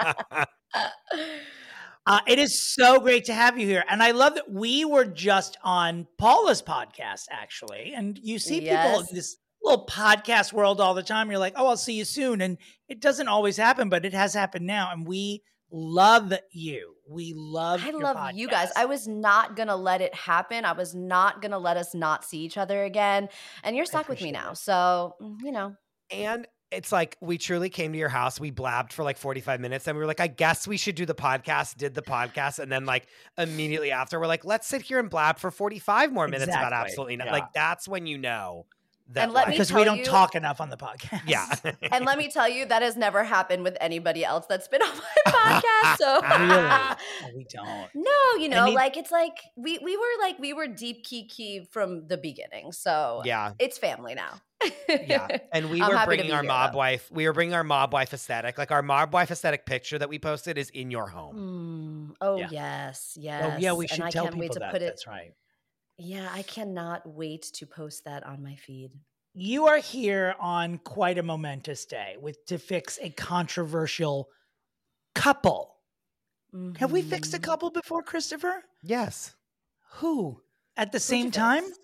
Uh, it is so great to have you here. And I love that we were just on Paula's podcast, actually. And you see Yes. people in this little podcast world all the time. You're like, oh, I'll see you soon. And it doesn't always happen, but it has happened now. And we love you. We love I your love podcast. you guys. I was not going to let it happen. I was not going to let us not see each other again. And you're stuck with me appreciate now. it. So, you know. And it's like we truly came to your house. We blabbed for like forty-five minutes and we were like, I guess we should do the podcast, did the podcast. And then like immediately after, we're like, let's sit here and blab for forty-five more minutes about Exactly. absolutely nothing. Yeah. Like that's when you know that. And let me like- because tell we don't you- talk enough on the podcast. yeah. And let me tell you, that has never happened with anybody else that's been on my podcast. So Really? Oh, we don't. no, you know, Any- like it's like we we were like we were deep key key from the beginning. So Yeah. it's family now. Yeah. And we I'm were happy to bringing be our here, mob though. wife. We were bringing our mob wife aesthetic. Like our mob wife aesthetic picture that we posted is in your home. Mm, oh Yeah. yes, yes. Oh, yeah, we And should I tell can't wait people to that. put it. That's right. Yeah, I cannot wait to post that on my feed. You are here on quite a momentous day with to fix a controversial couple. Have we fixed a Mhm. couple before, Christopher? Yes. Who? At the Who'd same you time? fix?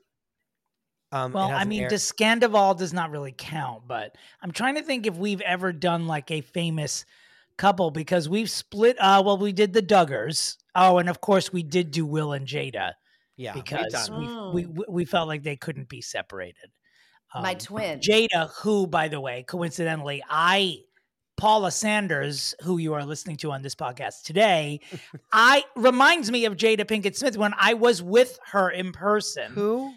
Um, it Well, I hasn't mean, aired- does Scandival does not really count, but I'm trying to think if we've ever done like a famous couple because we've split. Uh, well, we did the Duggars. Oh, and of course we did do Will and Jada yeah, we've because done. we, Mm. we we we felt like they couldn't be separated. My Um, twin. Jada, who, by the way, coincidentally, I, Paula Sanders, who you are listening to on this podcast today, I reminds me of Jada Pinkett Smith when I was with her in person. Who?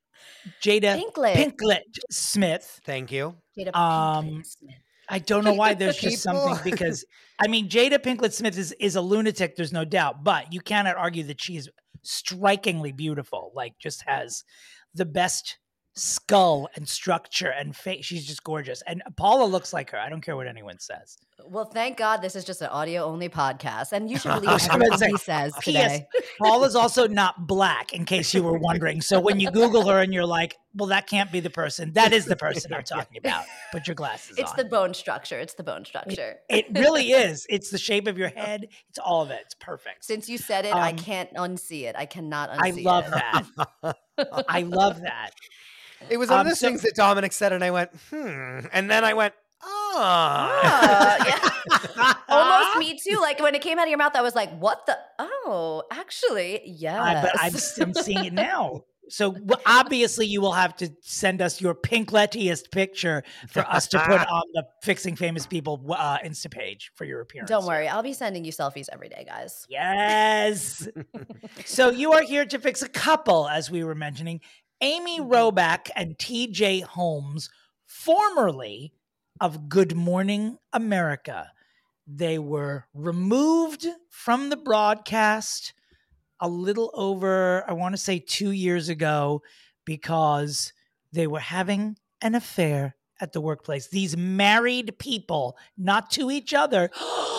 Jada Pinklet. Pinklet Smith. Thank you. Jada Um, Pinkett Smith. I don't know why there's just People- something because I mean Jada Pinkett Smith is is a lunatic, there's no doubt, but you cannot argue that she's strikingly beautiful. Like just has the best skull and structure and face. She's just gorgeous. And Paula looks like her. I don't care what anyone says. Well, thank God this is just an audio only podcast, and you should I believe was gonna everything say, he says P S today. Paula's also not black, in case you were wondering. So when you Google her and you're like, well, that can't be the person. That is the person I'm talking about. Put your glasses It's on. the bone structure. It's the bone structure. It really is. It's the shape of your head. It's all of it. It's perfect. Since you said it, I Um, can't unsee it. I cannot I unsee love it. that. I love that. It was one Um, of those so- things that Dominic said, and I went, hmm. And then I went, oh. Ah, yeah. Almost me too. Like when it came out of your mouth, I was like, what the? Oh, actually, yes. I, but I'm, I'm seeing it now. So w- obviously you will have to send us your pinklettiest picture for us to put on the Fixing Famous People uh, Insta page for your appearance. Don't worry. I'll be sending you selfies every day, guys. Yes. So you are here to fix a couple, as we were mentioning. Amy Robach and T J Holmes, formerly of Good Morning America. They were removed from the broadcast a little over, I want to say two years ago, because they were having an affair at the workplace. These married people, not to each other,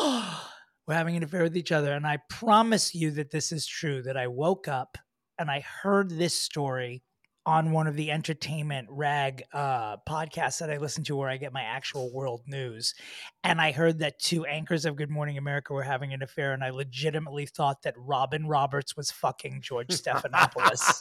were having an affair with each other. And I promise you that this is true, that I woke up and I heard this story on one of the entertainment rag uh, podcasts that I listen to where I get my actual world news. And I heard that two anchors of Good Morning America were having an affair. And I legitimately thought that Robin Roberts was fucking George Stephanopoulos.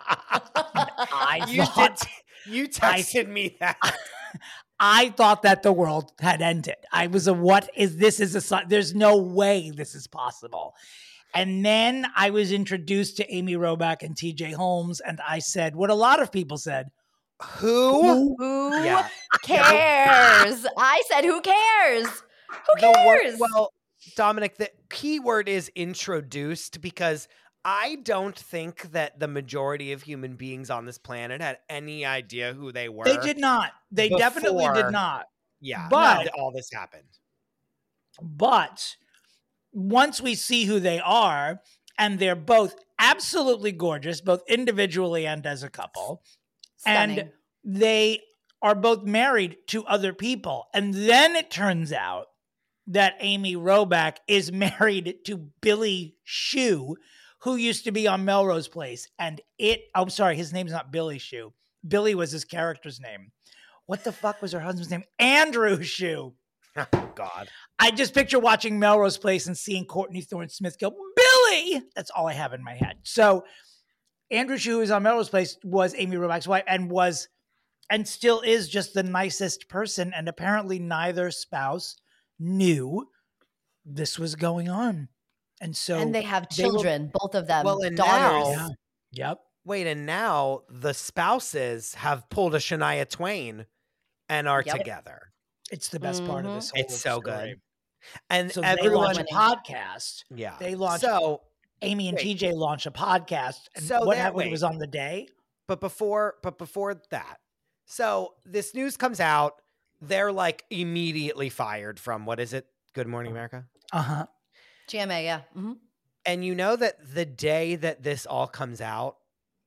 I You thought, did. You texted me that. I thought that the world had ended. I was a, what is this is a, si- there's no way this is possible. And then I was introduced to Amy Robach and T J Holmes, and I said what a lot of people said. Who? Who Yeah. cares? I said, who cares? Who The word, cares? well, Dominic, the P word is introduced because I don't think that the majority of human beings on this planet had any idea who they were. They did not. They definitely before- did not. Yeah. But- no, all this happened. But once we see who they are, and they're both absolutely gorgeous, both individually and as a couple, Stunning. and they are both married to other people. And then it turns out that Amy Robach is married to Billy Shue, who used to be on Melrose Place. And it, I'm sorry, his name's not Billy Shue. Billy was his character's name. What the fuck was her husband's name? Andrew Shue. Oh, God. I just picture watching Melrose Place and seeing Courtney Thorne-Smith go, Billy! That's all I have in my head. So Andrew Shue, who was on Melrose Place, was Amy Robach's wife and was, and still is, just the nicest person. And apparently neither spouse knew this was going on. And so and they have they were- children, both of them, Well, and daughters. now- Yeah. Yep. Wait, and now the spouses have pulled a Shania Twain and are Yep. together. It's the best part of this whole It's so story. good. And So they everyone, launched a podcast. yeah, They launched, So, Amy and wait. T J launched a podcast. And So what that- happened wait. was on the day. but before, but before that, so this news comes out. They're like immediately fired from what is it? Good Morning America. Uh-huh. G M A, yeah. hmm And you know that the day that this all comes out,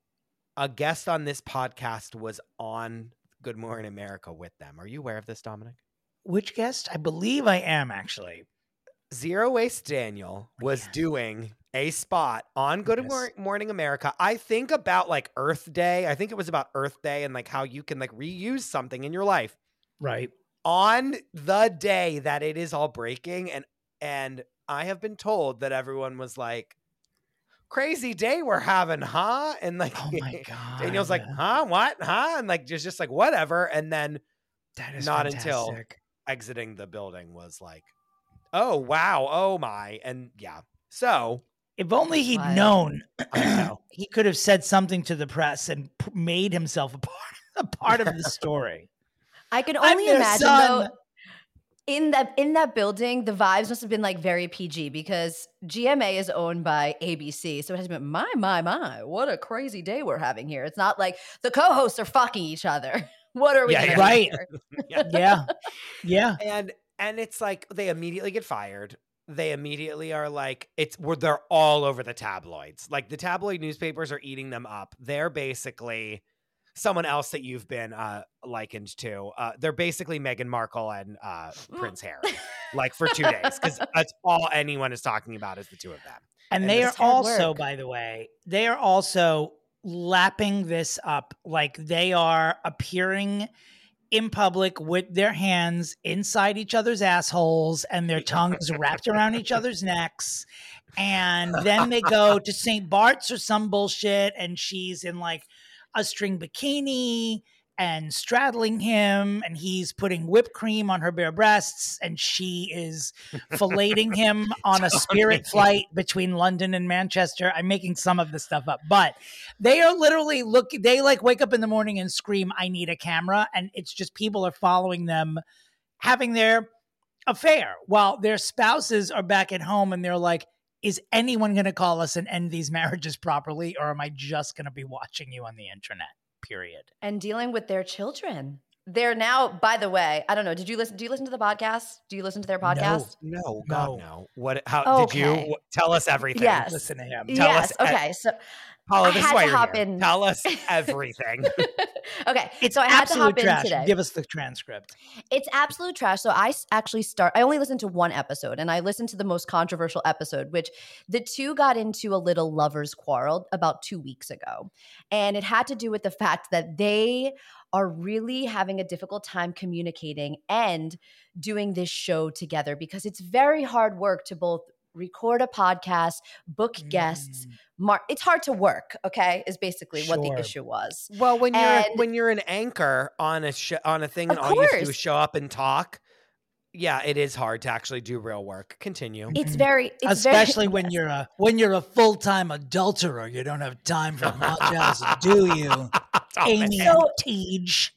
a guest on this podcast was on Good Morning America with them. Are you aware of this, Dominic? Which guest? I believe I am, actually. Zero Waste Daniel was doing a spot on Good Yes. Mor- Morning America. I think about like Earth Day. I think it was about Earth Day and like how you can like reuse something in your life Right. on the day that it is all breaking. And and I have been told that everyone was like, crazy day we're having, huh? And like, Oh my God. Daniel's like, huh? What? Huh? And like, just, just like, whatever. And then That is not fantastic. until exiting the building was like, oh, wow. Oh my. And yeah. So If only he'd Wild. known, I know. he could have said something to the press and p- made himself a part, a part of the story. I can I'm only their imagine son. though. In that in that building, the vibes must have been like very P G because G M A is owned by A B C. So it has been my, my, my, what a crazy day we're having here. It's not like the co-hosts are fucking each other. What are we Yeah, gonna yeah. do Right. here? Yeah. Yeah. and and it's like they immediately get fired. They immediately are like, it's where they're all over the tabloids. Like the tabloid newspapers are eating them up. They're basically someone else that you've been uh, likened to. Uh, they're basically Meghan Markle and uh, Prince Harry, like for two days, because that's all anyone is talking about is the two of them. And, And they this are hard also, work. by the way, they are also lapping this up. Like they are appearing in public with their hands inside each other's assholes and their tongues wrapped around each other's necks. And then they go to Saint Bart's or some bullshit, and she's in like a string bikini and straddling him, and he's putting whipped cream on her bare breasts, and she is filleting him on a Spirit flight between London and Manchester. I'm making some of this stuff up, but they are literally look. They like wake up in the morning and scream, "I need a camera," and it's just people are following them, having their affair while their spouses are back at home, and they're like, is anyone going to call us and end these marriages properly, or am I just going to be watching you on the internet? Period. And dealing with their children. They're now, by the way, I don't know. Did you listen? Do you listen to the podcast? Do you listen to their podcast? No, God, No. no. What? How did you Okay. what, tell us everything? Yes. Listen to him. Tell yes. us e- Okay. So Paula, I this is had why to you're hop here. in. Tell us everything. okay. It's so I had to absolute hop trash. in today. Give us the transcript. It's absolute trash. So I s- actually start, I only listened to one episode and I listened to the most controversial episode, which the two got into a little lovers quarrel about two weeks ago. And it had to do with the fact that they are really having a difficult time communicating and doing this show together because it's very hard work to both record a podcast, book guests. Mm. Mar- it's hard to work, okay, is basically what Sure. the issue was. Well, when you're And- when you're an anchor on a sh- on a thing, and Of all you have to do course. is show up and talk. Yeah, it is hard to actually do real work. Continue. It's very, it's Especially very, when you're a when you're a full time adulterer, you don't have time for much else, do you, Amy So- Teach?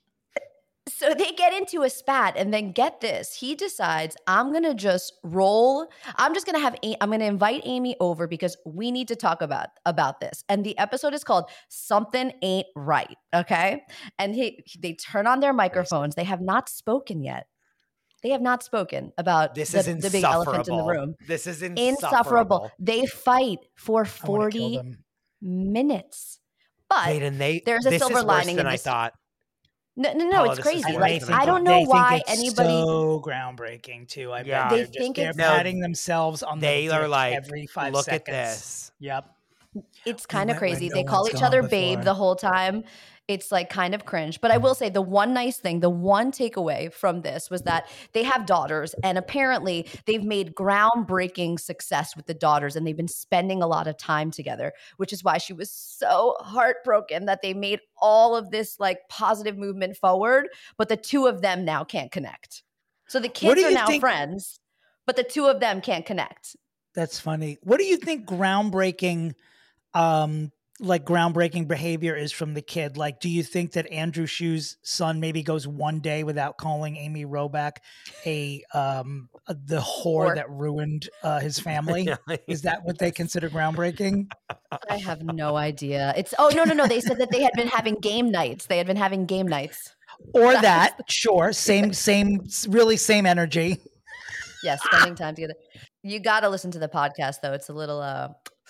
So they get into a spat, and then get this: he decides, "I'm gonna just roll. I'm just gonna have. A- I'm gonna invite Amy over because we need to talk about about this." And the episode is called "Something Ain't Right." Okay, and he they turn on their microphones. They have not spoken yet, They have not spoken about This the, is the big elephant in the insufferable. room. This is Insufferable. insufferable. They fight for I wanna kill forty them. minutes. But Wait, and they there's a this silver is worse lining than in I this. thought. No, no, no, Paula, it's this is crazy. worse Like than I don't know they think why it's anybody. so groundbreaking too. I Yeah. bet They they're just, think they're it's- No, patting themselves on They the are dick like, every five look seconds. at this. Yep. It's We kind of went where crazy. no They call one's each gone other babe before. the whole time. It's like kind of cringe. But I will say the one nice thing, the one takeaway from this was that they have daughters, and apparently they've made groundbreaking success with the daughters, and they've been spending a lot of time together, which is why she was so heartbroken that they made all of this like positive movement forward, but the two of them now can't connect. So the What kids do are you now think- friends, but the two of them can't connect. That's funny. What do you think groundbreaking, um, like groundbreaking behavior is from the kid? Like, do you think that Andrew Shue's son maybe goes one day without calling Amy Roback a um uh, the whore Whore. that ruined uh, his family? Is that what they consider groundbreaking? I have no idea. It's oh no no no. They said that they had been having game nights. They had been having game nights. Or That's- that? Sure, same, same, really same energy. Yeah, spending time together. You got to listen to the podcast though. It's a little uh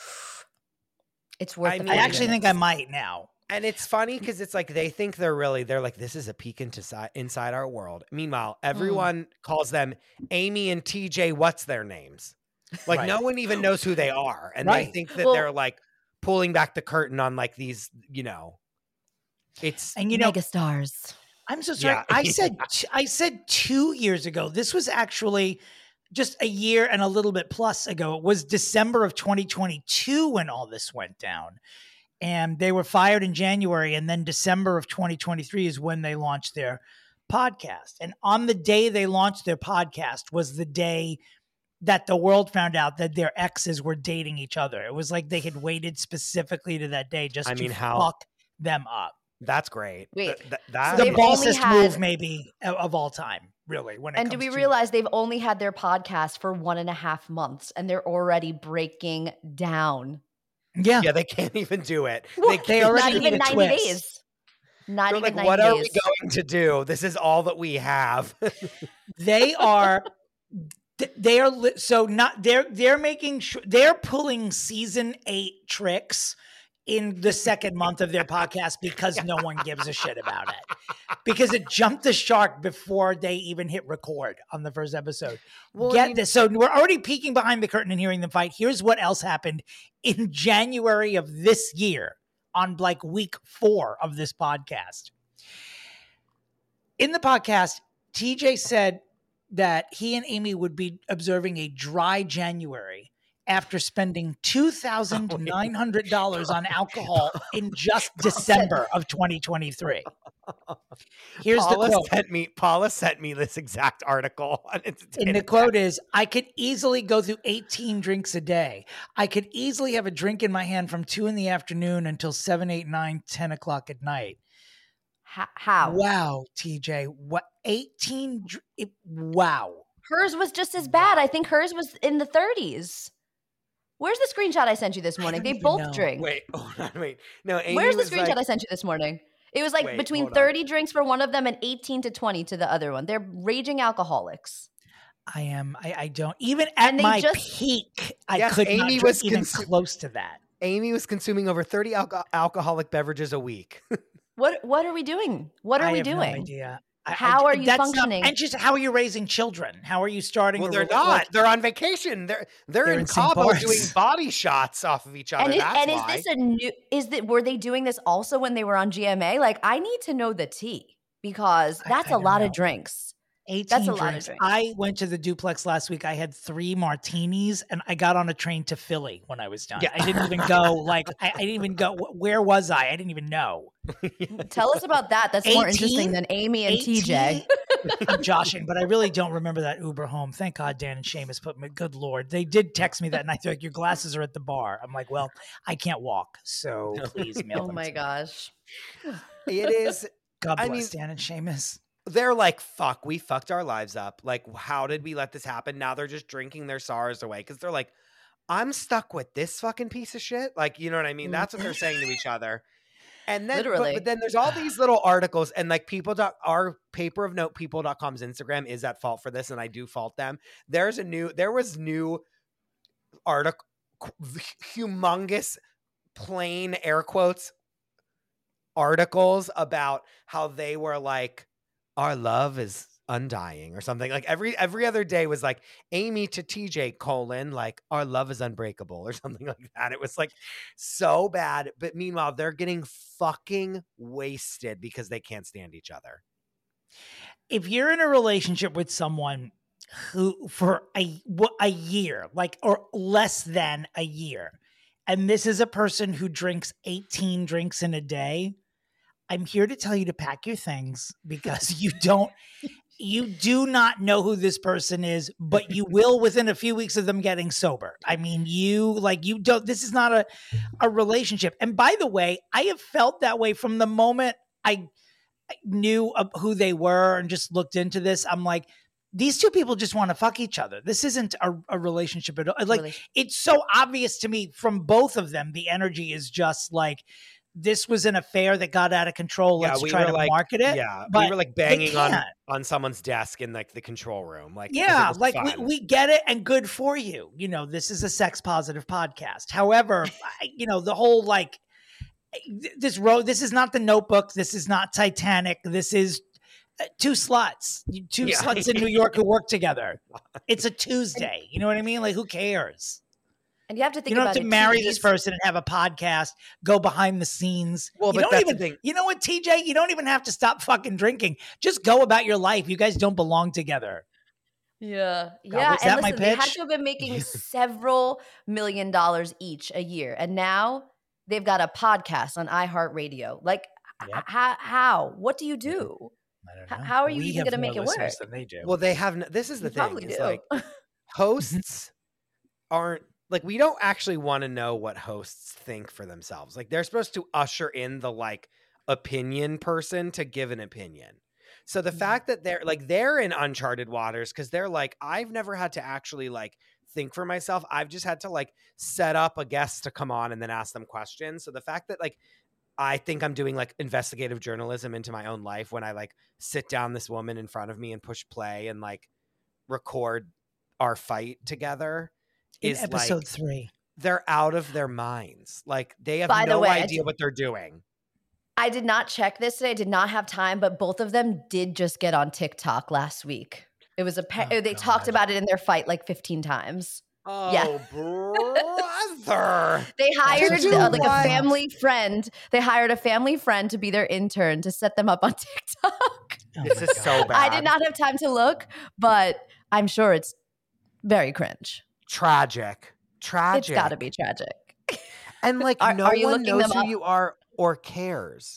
it's worth I the mean, I forty actually think minutes. I might now. And it's funny because it's like they think they're really, they're like, this is a peek into si- inside our world. Meanwhile, everyone calls them Amy and T J, what's their names? Like Right. no one even knows who they are. And Right. they think that Well- they're like pulling back the curtain on like these, you know, it's, And you know, mega stars. I'm so sorry. Yeah. I said I said two years ago. This was actually just a year and a little bit plus ago. It was December of twenty twenty-two when all this went down. And they were fired in January. And then December of twenty twenty-three is when they launched their podcast. And on the day they launched their podcast was the day that the world found out that their exes were dating each other. It was like they had waited specifically to that day just I to mean, how- fuck them up. that's great. Wait, Th- th- that The they've only bossest had- move maybe of- of all time, really. When it And do comes we to- realize they've only had their podcast for one and a half months and they're already breaking down? Yeah. yeah, they can't even do it. Well, they they can't already not need even a ninety twist. days. Not They're even like, ninety what are we days. going to do? This is all that we have. They are th- they are li- so not they're they're making sure they're pulling season eight tricks in the second month of their podcast because no one gives a shit about it. Because it jumped the shark before they even hit record on the first episode. Well, Get you- this. So we're already peeking behind the curtain and hearing them fight. Here's what else happened in January of this year on like week four of this podcast. In the podcast, T J said that he and Amy would be observing a dry January after spending two thousand nine hundred dollars on alcohol in just December of twenty twenty-three. Here's Paula the quote. sent me. Paula sent me this exact article. On And Instagram. the quote is, I could easily go through eighteen drinks a day. I could easily have a drink in my hand from two in the afternoon until seven, eight, nine, ten o'clock at night. H- How? Wow, T J. What eighteen? dr- It, wow. Hers was just as bad. I think hers was in the thirties. Where's the screenshot I sent you this morning? don't They even both know. drink. Wait, hold on, wait. No, Amy Where's the was screenshot like, I sent you this morning? It was like Wait, between hold on. thirty drinks for one of them and eighteen to twenty to the other one. They're raging alcoholics. I am. I, I don't. Even at And they my just- peak, I Yes, could Amy not drink was even consu- close to that. Amy was consuming over thirty alco- alcoholic beverages a week. What what are we doing? What are I we have no doing? idea. I- How I- are you that's not- functioning? and just how are you raising children? How are you starting? well, a they're rela- not. like- They're on vacation. They're they're, They're in, in Saint Cabo Bart's. doing body shots off of each other. And, is, That's and is why. this a new? Is that were they doing this also when they were on G M A? Like, I need to know the tea because I- that's I a don't lot know. of drinks. eighteen That's a lot of drinks. drinks. I went to the duplex last week. I had three martinis and I got on a train to Philly when I was done. Yeah. I didn't even go like I, I didn't even go. wh- Where was I? I didn't even know. Tell us about that. That's more eighteen? interesting than Amy and T J. eighteen? I'm joshing, but I really don't remember that Uber home. Thank God Dan and Seamus put me. Good Lord, they did text me that night. They're like, "Your glasses are at the bar." I'm like, "Well, I can't walk, so please mail Oh them." my to me." gosh. It is. God I bless mean- Dan and Seamus. They're like, fuck, we fucked our lives up. Like, how did we let this happen? Now they're just drinking their sorrows away because they're like, I'm stuck with this fucking piece of shit. Like, you know what I mean? That's what they're saying to each other. And then, Literally. but, but then there's all these little articles, and like people, dot, our paper of note people dot com's Instagram is at fault for this, and I do fault them. There's a new, there was new article, humongous, plain air quotes articles about how they were like, our love is undying or something. Like every every other day was like Amy to T J colon like our love is unbreakable or something like that. It was like so bad. But meanwhile, they're getting fucking wasted because they can't stand each other. If you're in a relationship with someone who for a a year, like or less than a year, and this is a person who drinks eighteen drinks in a day, I'm here to tell you to pack your things because you don't You do not know who this person is, but you will within a few weeks of them getting sober. I mean, you like you don't, this is not a, a relationship. And by the way, I have felt that way from the moment I, I knew who they were and just looked into this. I'm like, these two people just want to fuck each other. This isn't a, a relationship at all. Like, really? It's so obvious to me from both of them. The energy is just like, this was an affair that got out of control. Let's yeah, we try to like, market it. Yeah, but we were like banging on, on someone's desk in like the control room. Like, yeah, like we, we get it and good for you. You know, this is a sex positive podcast. However, I, you know, the whole like this road, this is not The Notebook. This is not Titanic. This is two sluts, two yeah. sluts in New York who work together. It's a Tuesday. You know what I mean? Like, who cares? And you have to think you don't about have to it, marry T V's. this person and have a podcast, go behind the scenes. Well, you but don't that's even, the thing. You know what, T J? You don't even have to stop fucking drinking. Just go about your life. You guys don't belong together. Yeah. God, yeah. was that and my listen, they had pitch? to have been making several million dollars each a year. And now they've got a podcast on iHeartRadio. Like, Yep. h- how? How? What do you do? I don't know. How are you We even have going to more make it listeners work? Than they do. Well, they have. No, this is the You thing. probably It's do. like hosts aren't like we don't actually want to know what hosts think for themselves. Like they're supposed to usher in the like opinion person to give an opinion. So the fact that they're like they're in uncharted waters because they're like I've never had to actually like think for myself. I've just had to like set up a guest to come on and then ask them questions. So the fact that like I think I'm doing like investigative journalism into my own life when I like sit down this woman in front of me and push play and like record our fight together in is episode like, three. They're out of their minds. Like they have By the no way, idea I did- what they're doing. I did not check this today. I did not have time, but both of them did just get on TikTok last week. It was a pa- Oh, they God. talked about it in their fight like fifteen times. Oh, Yeah. brother. They hired To do uh, like what? a family friend. They hired a family friend to be their intern to set them up on TikTok. Oh This my is God. so bad. I did not have time to look, but I'm sure it's very cringe. Tragic. Tragic. It's got to be tragic. And like Are- no are you one looking knows them who up? you are or cares.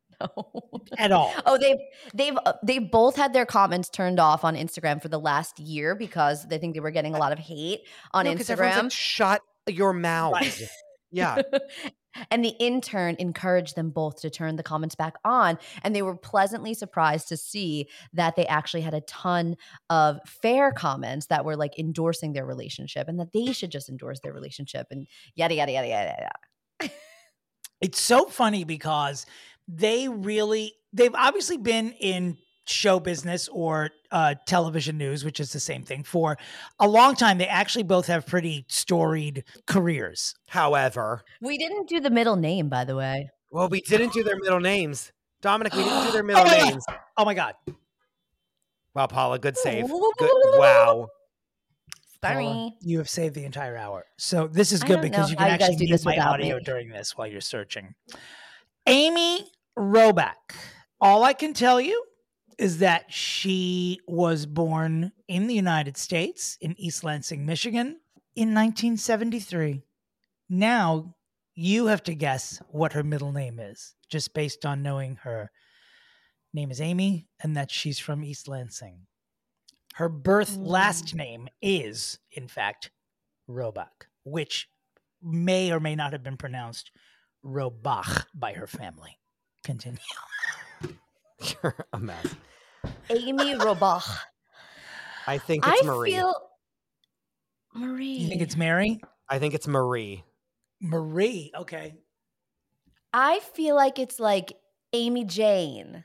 At all. Oh, they've they've uh, they've both had their comments turned off on Instagram for the last year because they think they were getting a lot of hate on No, 'cause everyone's Instagram. like, shut your mouth. Right. Yeah. And the intern encouraged them both to turn the comments back on. And they were pleasantly surprised to see that they actually had a ton of fair comments that were like endorsing their relationship and that they should just endorse their relationship and yada, yada, yada, yada, yada. It's so funny because they really, they've obviously been in show business or uh, television news, which is the same thing, for a long time. They actually both have pretty storied careers. However, We didn't do the middle name, by the way. well, we didn't do their middle names. Dominic, we didn't do their middle Oh my God. names. Oh my God. Wow, Paula, good save. Good. Wow. Sorry. Paula, you have saved the entire hour. So this is I good don't because know you how can you guys actually do mute this my without audio me. during this while you're searching. Amy Robach. All I can tell you is that she was born in the United States in East Lansing, Michigan in nineteen seventy-three. Now you have to guess what her middle name is just based on knowing her name is Amy and that she's from East Lansing. Her birth last name is, in fact, Robach, which may or may not have been pronounced Robach by her family. Continue. You're a mess. Amy Robach. I think it's I Marie. feel Marie. You think it's Mary? I think it's Marie. Marie. Okay. I feel like it's like Amy Jane.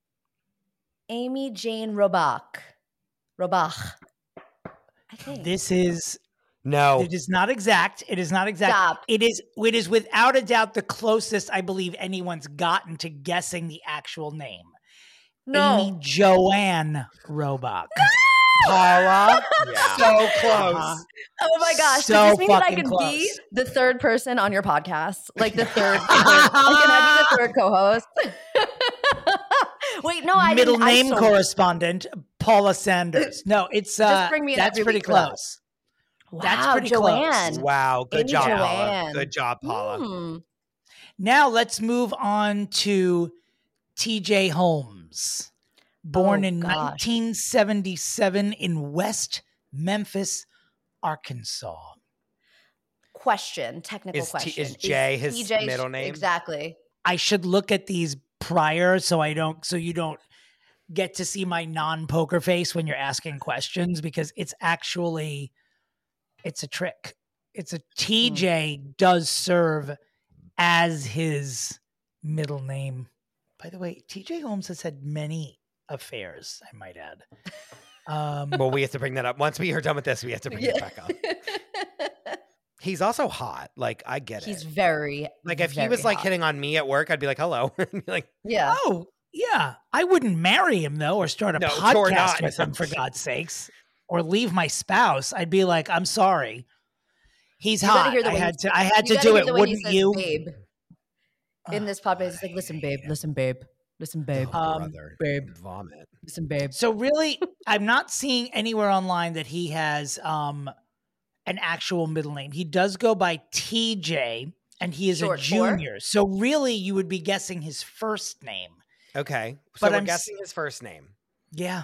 Amy Jane Robach. Robach. I think. This is No. It is not exact. It is not exact. Stop. It is it is without a doubt the closest I believe anyone's gotten to guessing the actual name. No. Amy Joanne Robach. Paula. Yeah. So close. Uh-huh. Oh my gosh. So Does this mean that I fucking can close. be the third person on your podcast? Like the third, third like, can I be the third co-host? Wait, no, I Middle didn't. name I so, correspondent Paula Sanders. No, it's uh bring me in that's every pretty week for that. close. Wow, That's pretty Joanne. close. Wow. Good Amy job, Paula. Joanne. Good job, Paula. Hmm. Now let's move on to T J Holmes. Born Oh, in gosh. nineteen seventy-seven in West Memphis, Arkansas. Question, technical Is T- question. is Jay his T J middle name? Exactly. I should look at these prior so I don't so you don't get to see my non-poker face when you're asking questions because it's actually it's a trick. It's a T J does serve as his middle name. By the way, T J Holmes has had many affairs, I might add. Um, Well, we have to bring that up. Once we are done with this, we have to bring it back up. He's also hot. Like, I get He's it. very Like, if he very was like hot. hitting on me at work, I'd be like, hello. And be like, Yeah. oh, yeah. I wouldn't marry him though, or start a No, sure podcast not. with him for God's sakes, or leave my spouse. I'd be like, I'm sorry. He's You gotta hot. hear the I way had he- to. I had You to gotta do hear it. the way he Wouldn't says you? babe. In this podcast, it's like, listen, babe, listen, babe, listen, babe, oh, Um, brother. babe. Vomit. listen, babe. So really, I'm not seeing anywhere online that he has um an actual middle name. He does go by T J, and he is Short a for? junior. So really, you would be guessing his first name. Okay. So But we're I'm s- guessing his first name. Yeah.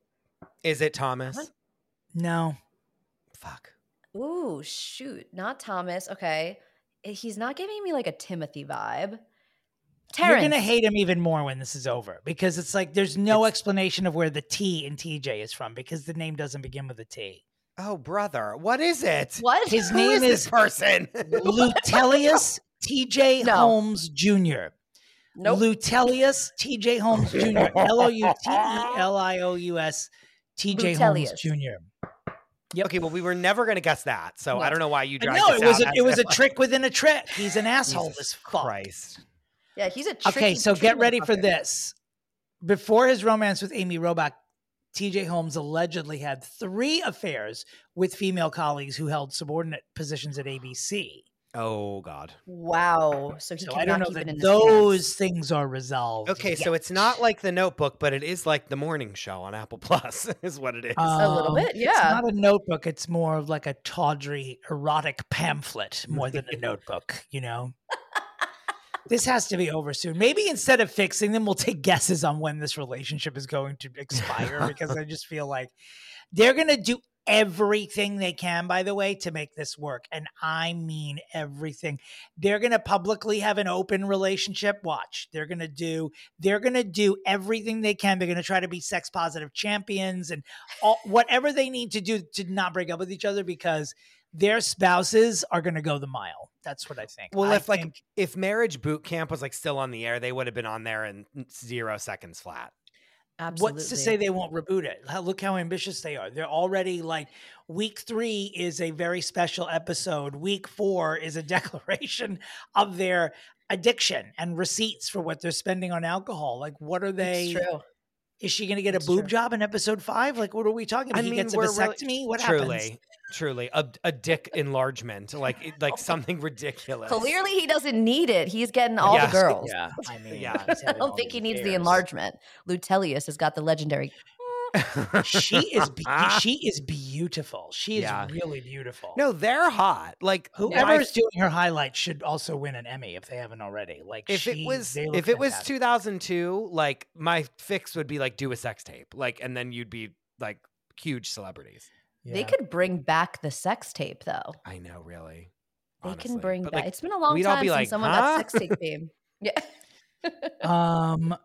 Is it Thomas? No. Fuck. Ooh, shoot, not Thomas. Okay, he's not giving me like a Timothy vibe. Terrence. You're gonna hate him even more when this is over because it's like there's no explanation of where the T in T J is from because the name doesn't begin with a T. Oh, brother. What is it? What? His Who name is this is person? Lutelius T J No. Holmes Junior Nope. Lutelius T J Holmes Junior L O U T E L I O U S T J Holmes Lutelius. Junior Yep. Okay, well, we were never going to guess that. So I don't know why you dragged No, this it was out a, as it was a if- trick within a trick. He's an asshole. Jesus This fuck. Christ. Yeah, he's a tricky, Okay, so tricky get ready for motherfucker. this. Before his romance with Amy Robach, T J Holmes allegedly had three affairs with female colleagues who held subordinate positions at A B C. Oh, God. Wow. So he So cannot I don't know keep it that in his those pants. things are resolved. Okay, so yet. it's not like The Notebook, but it is like the morning show on Apple Plus, is what it is. A little Um, bit, It's yeah. not a notebook. It's more of like a tawdry erotic pamphlet more than a notebook, you know? This has to be over soon. Maybe instead of fixing them, we'll take guesses on when this relationship is going to expire because I just feel like they're going to do everything they can, by the way, to make this work. And I mean everything. They're going to publicly have an open relationship. Watch. They're going to do, they're going to do everything they can. They're going to try to be sex positive champions and all, whatever they need to do to not break up with each other because their spouses are going to go the mile. That's what I think. Well, I if like think- if Marriage Boot Camp was like still on the air, they would have been on there in zero seconds flat. Absolutely. what's to say they won't reboot it? How- Look how ambitious they are. They're already like week three is a very special episode. Week four is a declaration of their addiction and receipts for what they're spending on alcohol. Like, what are they? It's true. Is she going to get It's a boob true. job in episode five? Like, what are we talking about? I he mean, gets a we're really- vasectomy. what truly, happens? truly, a, a dick enlargement, like it- like something ridiculous. Clearly, he doesn't need it. He's getting all Yes. the girls. Yeah, I mean, Yeah. he's I having all don't think he these needs the affairs. enlargement. Lutelius has got the legendary. She is be- she is beautiful. She is Yeah. really beautiful. No, they're hot. Like whoever my- is doing her highlights should also win an Emmy if they haven't already. Like if she, it was they look if it was fantastic. two thousand two, like my fix would be like do a sex tape, like, and then you'd be like huge celebrities. They Yeah. could bring back the sex tape, though. I know, really. They honestly. can bring But, back. like, It's been a long we'd all time be since like, someone huh? got sex tape theme. Yeah. Um,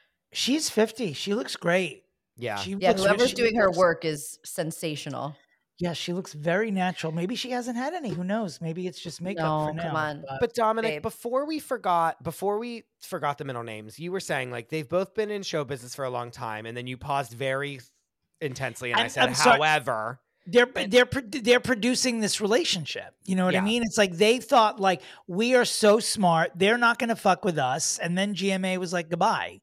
she's fifty. She looks great. Yeah. She Yeah, looks- whoever's she doing her looks- work is sensational. Yeah, she looks very natural. Maybe she hasn't had any. Who knows? Maybe it's just makeup No, for now. come on. But, But Dominic, Babe. before we forgot, before we forgot the middle names, you were saying like they've both been in show business for a long time, and then you paused very intensely, and I'm- I said, I'm sorry. however, they're they're pro- they're producing this relationship. You know what Yeah. I mean? It's like they thought like we are so smart, they're not going to fuck with us, and then G M A was like goodbye,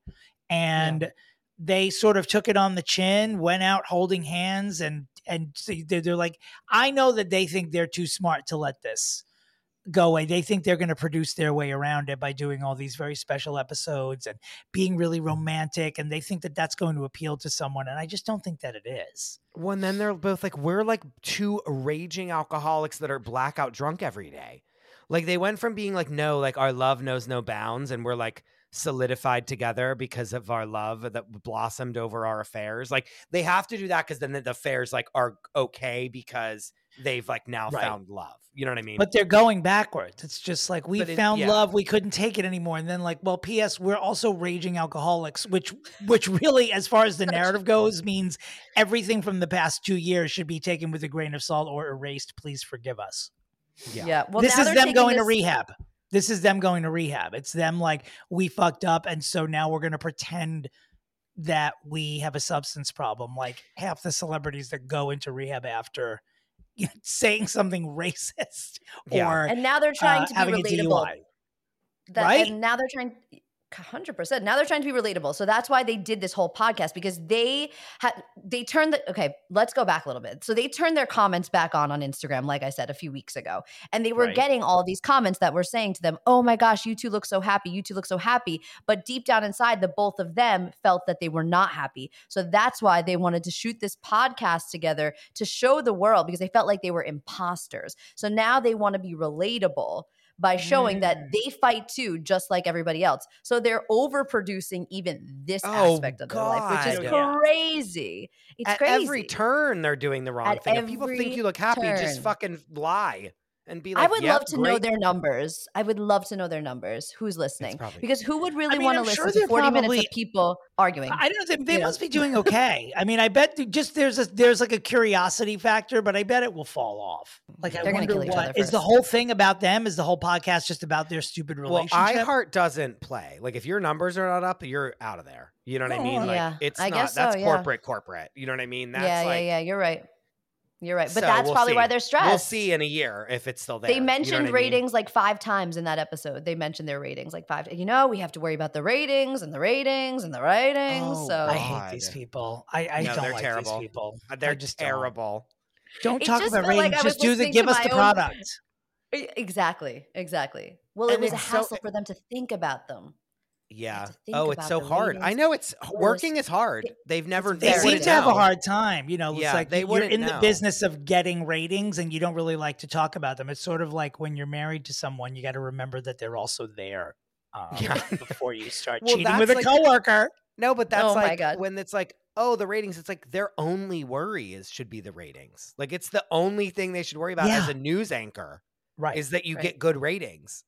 and they sort of took it on the chin, went out holding hands, and and so they're, they're like, I know that they think they're too smart to let this go away. They think they're going to produce their way around it by doing all these very special episodes and being really romantic, and they think that that's going to appeal to someone, and I just don't think that it is. well, and then they're both like, we're like two raging alcoholics that are blackout drunk every day. Like they went from being like, no, like our love knows no bounds, and we're like solidified together because of our love that blossomed over our affairs. Like they have to do that because then the affairs like are okay because they've like now Right. found love. You know what I mean? But they're going backwards. It's just like we But it- found yeah. love, we couldn't take it anymore, and then like, well, P S we're also raging alcoholics, which which really, as far as the narrative goes, means everything from the past two years should be taken with a grain of salt or erased. Please forgive us. Yeah. Well, this now is they're them taking going to this- rehab. This is them going to rehab. It's them like, we fucked up, and so now we're going to pretend that we have a substance problem. Like half the celebrities that go into rehab after you know, saying something racist Yeah. or And now they're trying uh, to be having a D U relatable. I. That, Right? And now they're trying, one hundred percent. Now they're trying to be relatable. So that's why they did this whole podcast, because they had, they turned the, okay, let's go back a little bit. So they turned their comments back on on Instagram, like I said, a few weeks ago. And they were Right. getting all these comments that were saying to them, oh my gosh, you two look so happy. You two look so happy. But deep down inside, the both of them felt that they were not happy. So that's why they wanted to shoot this podcast together to show the world, because they felt like they were imposters. So now they want to be relatable by showing that Mm. they fight too, just like everybody else. So they're overproducing even this Oh, aspect of their life, which is God. crazy. It's At crazy. every turn, they're doing the wrong At thing. If people think every you look happy, just turn. fucking lie and be like, I would "Yep, love to know great." their numbers. I would love to know their numbers. Who's listening? probably- Because who would really I mean, want to I'm listen sure to they're forty minutes probably- of people arguing? I don't think they You know? must be doing okay. I mean, I bet th- just there's a there's like a curiosity factor, but I bet it will fall off. Like I They're gonna wonder kill each what other is the first. whole thing about them? Is the whole podcast just about their stupid Well, relationship? iHeart doesn't play. Like if your numbers are not up, you're out of there. You know what I Oh, mean? Like yeah. it's I not guess so, that's yeah. corporate corporate. You know what I mean? That's yeah, like yeah, yeah. You're right. You're right. But so that's we'll probably why see. they're stressed. We'll see in a year if it's still there. They You know mentioned what I mean? ratings like five times in that episode. They mentioned their ratings like five. You know, we have to worry about the ratings and the ratings and the ratings. Oh, so I God. hate these people. I, I No, don't they're like terrible. these people. Uh, They're I just don't. terrible. Don't It talk just about felt like ratings. I was just do the listening give to us my the own- product. E- exactly, exactly. Well, it And was a it's so- hassle for them to think about them. Yeah. to think Oh, it's about so the hard. I ratings. know it's was- working is hard. it- They've never. They very seem wouldn't to have a know. hard time. You know, Yeah, it's like they you're wouldn't in know. the business of getting ratings and you don't really like to talk about them. It's sort of like when you're married to someone, you got to remember that they're also there um, Yeah. before you start Well, cheating with that's a like- coworker. No, but that's Oh my like God. when it's like, oh, the ratings. It's like their only worry is should be the ratings. Like it's the only thing they should worry about as Yeah. a news anchor Right. is that you Right. get good ratings.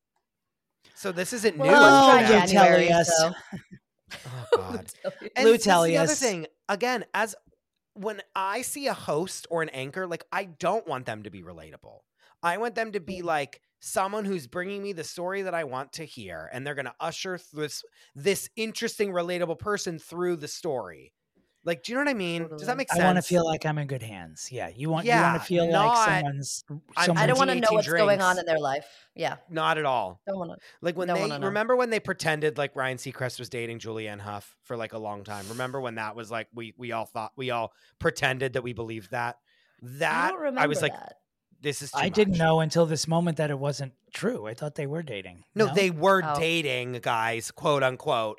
So this isn't new. Well, Oh, let's it's try bad. you tell January. us. So. Oh God. And Lou this is the other Tellius. thing. Again, as when I see a host or an anchor, like I don't want them to be relatable. I want them to be like someone who's bringing me the story that I want to hear, and they're going to usher this this interesting, relatable person through the story. Like, do you know what I mean? Does Totally. that make I sense? want to feel like I'm in good hands. Yeah. You want you Yeah, want to feel not- like someone's, I'm- someone's I don't want to know eighteen what's going on drinks. in their life. Yeah, Not at all. don't want to. Like when Don't they wanna know. remember when they pretended like Ryan Seacrest was dating Julianne Hough for like a long time. Remember when that was like we we all thought we all pretended that we believed that. I That don't remember I was like, that. this is. Too I didn't much. know until this moment that it wasn't true. I thought they were dating. No, they were Oh. dating, guys, quote unquote.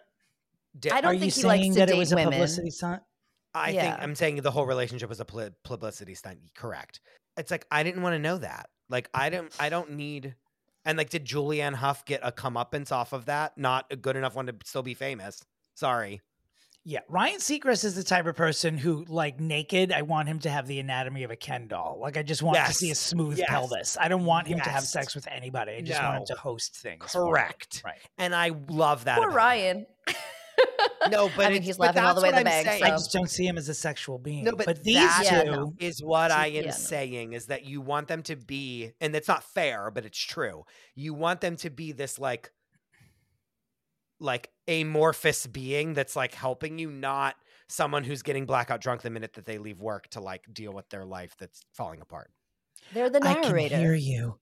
Di- I don't Are think you he saying likes to that it date was a women. publicity stunt? I Yeah. think I'm saying the whole relationship was a pl- publicity stunt. Correct. It's like I didn't want to know that. Like I don't. I don't need. And like, did Julianne Hough get a comeuppance off of that? Not a good enough one to still be famous. Sorry. Yeah, Ryan Seacrest is the type of person who, like, naked, I want him to have the anatomy of a Ken doll. Like, I just want to Yes. see a smooth Yes. pelvis. I don't want him to have Yes. sex with anybody. I just want him No. to host things. for me. Correct. Right. And I love that. Poor about him. Ryan. No, but I mean, it's, he's but laughing all the that's way to what the I'm bank. saying. I So. just don't see him as a sexual being. No, but, but these that two Yeah, no. is what I am Yeah, no. saying is that you want them to be, and it's not fair, but it's true. You want them to be this like, like amorphous being that's like helping you, not someone who's getting blackout drunk the minute that they leave work to like deal with their life that's falling apart. They're the I can narrator. hear you.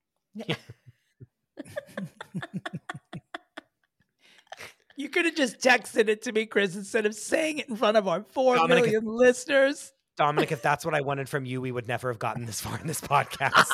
You could have just texted it to me, Chris, instead of saying it in front of our four Dominic- million listeners. Dominic, if that's what I wanted from you, we would never have gotten this far in this podcast.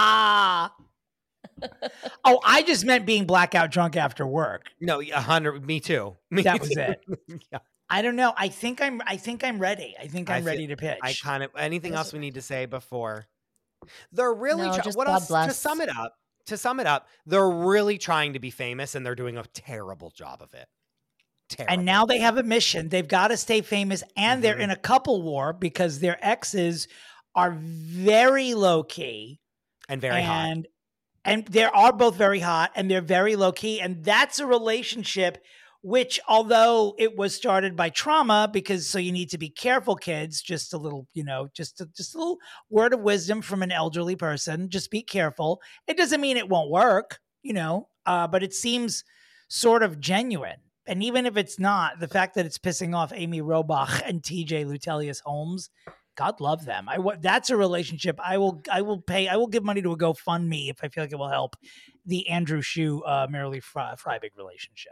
Oh, I just meant being blackout drunk after work. No, a hundred. Me too. Me That was too. it. Yeah. I don't know. I think I'm. I think I'm ready. I think I I'm feel- ready to pitch. I kind of. Anything else we need to say before? They're really. No, try- just what God else? To bless. sum it up. To sum it up, they're really trying to be famous, and they're doing a terrible job of it. Terrible. And now they have a mission. They've got to stay famous, and they're Mhm. in a couple war because their exes are very low key and very hot. and and they are both very hot, and they're very low key, and that's a relationship which, although it was started by trauma, because so you need to be careful, kids. Just a little, you know, just a, just a little word of wisdom from an elderly person. Just be careful. It doesn't mean it won't work, you know, uh, but it seems sort of genuine. And even if it's not, the fact that it's pissing off Amy Robach and T J Lutelius Holmes, God love them. I wa- that's a relationship I will I will pay. I will give money to a GoFundMe if I feel like it will help the Andrew Shue, uh, Marilee Fry- Freiberg relationship.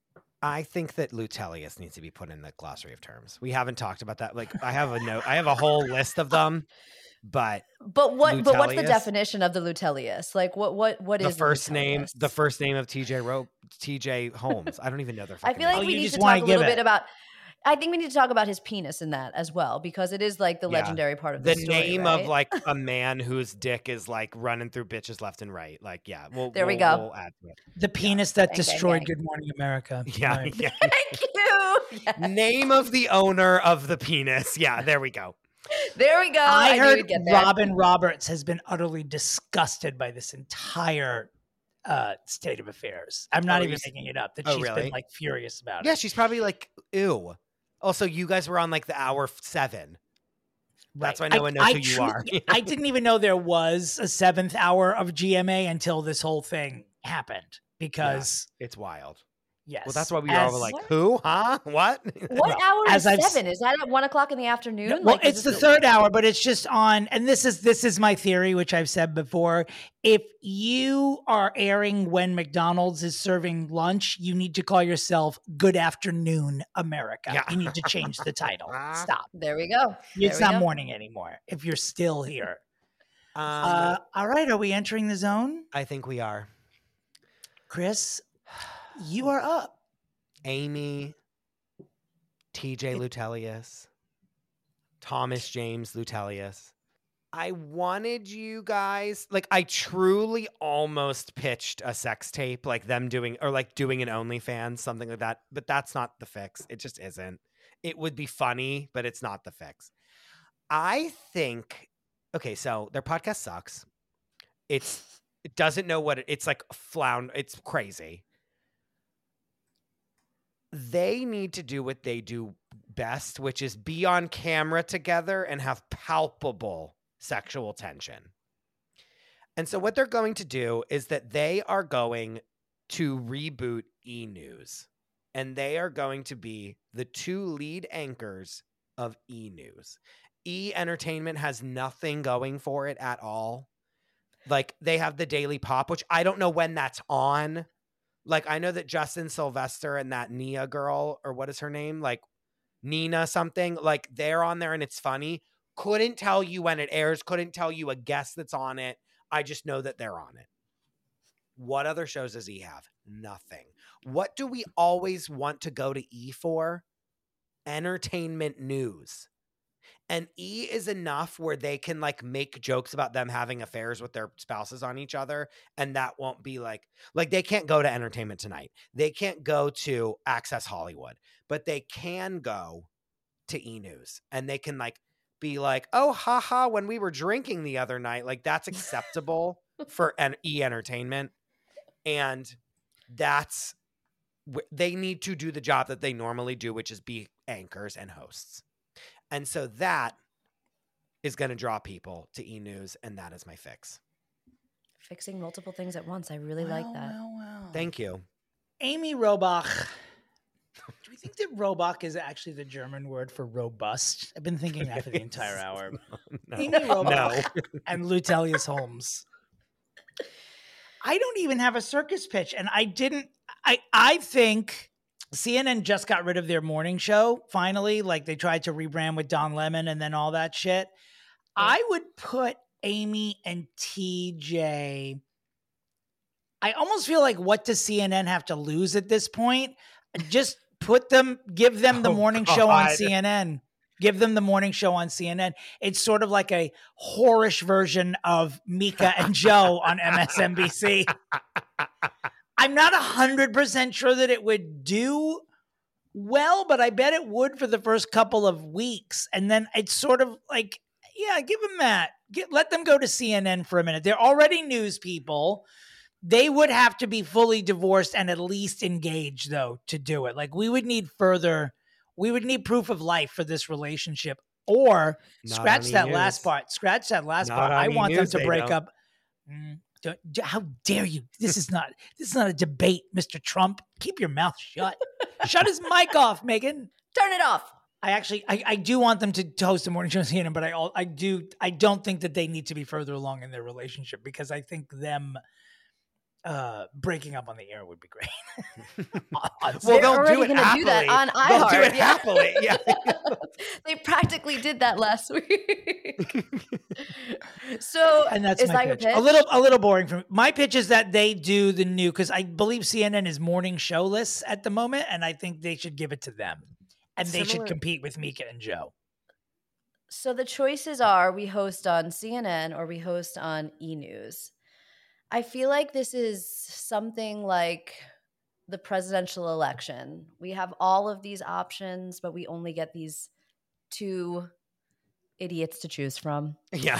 I think that Lutelius needs to be put in the glossary of terms. We haven't talked about that. Like, I have a note. I have a whole list of them, but But what? But what's the Lutelius? definition of the Lutelius? Like, what? What? What the is first name, Lutelius? the first name of T J Ro- T J Holmes. I don't even know their. I fucking feel like names. Oh, we you need just to wanna talk a give little it. bit about. I think we need to talk about his penis in that as well, because it is like the Yeah. legendary part of the the story, name right? of like a man whose dick is like running through bitches left and right. Like, yeah, we'll, There we we'll- go. We'll add to it. The penis that Bang, bang, destroyed bang. Good Morning America. Yeah, Right. yeah. Thank you. Yes. Name of the owner of the penis. Yeah, there we go. There we go. I, I, knew heard we'd get there. Robin Roberts has been utterly disgusted by this entire uh, state of affairs. I'm not Oh, even you s- making it up. That Oh, she's really? been like furious about Yeah, it. she's probably like, ew. Also, you guys were on like the hour f- seven. That's Right. why no one knows I who you truly- are. I didn't even know there was a seventh hour of G M A until this whole thing happened. Because It's wild. yes, Well, that's why we were as- all like, What? who? Huh? What? What Well, hour as is I've s- seven? Is that at one o'clock in the afternoon? No, well, Like, is it's the this third hour, but it's just on. And this is this is my theory, which I've said before. If you are airing when McDonald's is serving lunch, you need to call yourself "Good Afternoon America." Yeah. You need to change the title. Stop. There we go. It's There we not go. morning anymore. If you're still here. Um, uh, all right, are we entering the zone, I think we are. Chris? You are up. Amy, T J Lutelius, Thomas James Lutelius. I wanted you guys, like, I truly almost pitched a sex tape, like them doing, or like doing an OnlyFans, something like that. But that's not the fix. It just isn't. It would be funny, but it's not the fix. I think, okay, so their podcast sucks. It's, it doesn't know what it, it's like flound. It's crazy. They need to do what they do best, which is be on camera together and have palpable sexual tension. And so what they're going to do is that they are going to reboot E! News. And they are going to be the two lead anchors of E! News. E! Entertainment has nothing going for it at all. Like, they have the Daily Pop, which I don't know when that's on. Like, I know that Justin Sylvester and that Nia girl, or what is her name? Like, Nina something, like, they're on there and it's funny. Couldn't tell you when it airs. Couldn't tell you a guest that's on it. I just know that they're on it. What other shows does E! have? Nothing. What do we always want to go to E! for? Entertainment news. And E! is enough where they can like make jokes about them having affairs with their spouses on each other. And that won't be like, like they can't go to Entertainment Tonight. They can't go to Access Hollywood, but they can go to E! News and they can like be like, oh, haha, when we were drinking the other night, like that's acceptable for an E! Entertainment. And that's w- they need to do the job that they normally do, which is be anchors and hosts. And so that is going to draw people to E! News, and that is my fix. Fixing multiple things at once. I really Well, like that. well, well. Thank you. Amy Robach. Do we think that Robach is actually the German word for robust? I've been thinking that for the entire hour. No. Amy Robach No. and Lutelius Holmes. I don't even have a circus pitch, and I didn't. I I think C N N just got rid of their morning show finally. Like they tried to rebrand with Don Lemon and then all that shit. I would put Amy and T J. I almost feel like, what does C N N have to lose at this point? Just put them, give them the Oh, morning God. show on C N N. Give them the morning show on C N N. It's sort of like a whorish version of Mika and Joe on M S N B C. I'm not one hundred percent sure that it would do well, but I bet it would for the first couple of weeks. And then it's sort of like, yeah, give them that. Get, let them go to C N N for a minute. They're already news people. They would have to be fully divorced and at least engaged, though, to do it. Like, we would need further, we would need proof of life for this relationship. Or Not scratch on that E! last News. part. Scratch that last Not part. on I E! want them News, to they break don't. up. Mm, don't- d- how dare you? This is not. This is not a debate, Mister Trump. Keep your mouth shut. Shut his mic off, Megan. Turn it off. I actually, I, I do want them to, to host a morning show on C N N, but I, all, I do, I don't think that they need to be further along in their relationship, because I think them uh, breaking up on the air would be great. Well, They're they'll already do it gonna happily. do that on They'll do iHeart, it yeah. happily. Yeah. They practically did that last week. So And that's is my that your pitch. pitch? A little, a little boring for me. My pitch is that they do the new, because I believe C N N is morning show lists at the moment, and I think they should give it to them, and they should Similar- compete with Mika and Joe. So the choices are: we host on C N N or we host on E! News. I feel like this is something like the presidential election. We have all of these options, but we only get these two idiots to choose from. Yeah.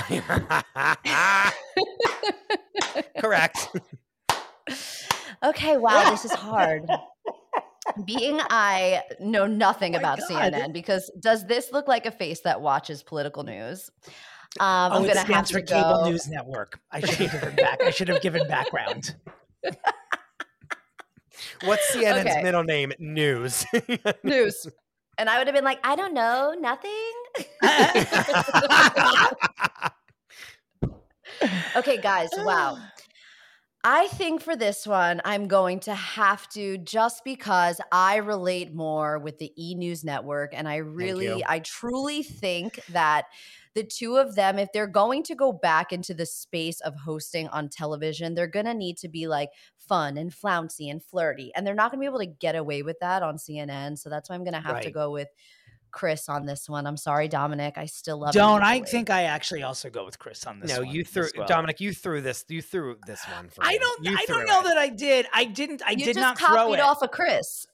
Correct. Okay, wow, this is hard. Being I know nothing Oh my about God. C N N, because does this look like a face that watches political news? Um, Oh, I'm it gonna have stands to for Cable go. News Network. I should have given back. I should have given background. What's C N N's Okay. middle name? News. News. And I would have been like, I don't know, nothing. Okay, guys, wow. I think for this one, I'm going to have to, just because I relate more with the E! News Network. And I really, you. I truly think that the two of them, if they're going to go back into the space of hosting on television, they're going to need to be like fun and flouncy and flirty. And they're not going to be able to get away with that on C N N. So that's why I'm going to have to Right. go with Chris on this one. I'm sorry, Dominic. I still love Don't you I equally. think I actually also go with Chris on this No, one you threw as well. Dominic. You threw this. You threw this one for I me. don't. You I threw don't know it. that I did. I didn't. I You did just not copied throw it. off of Chris.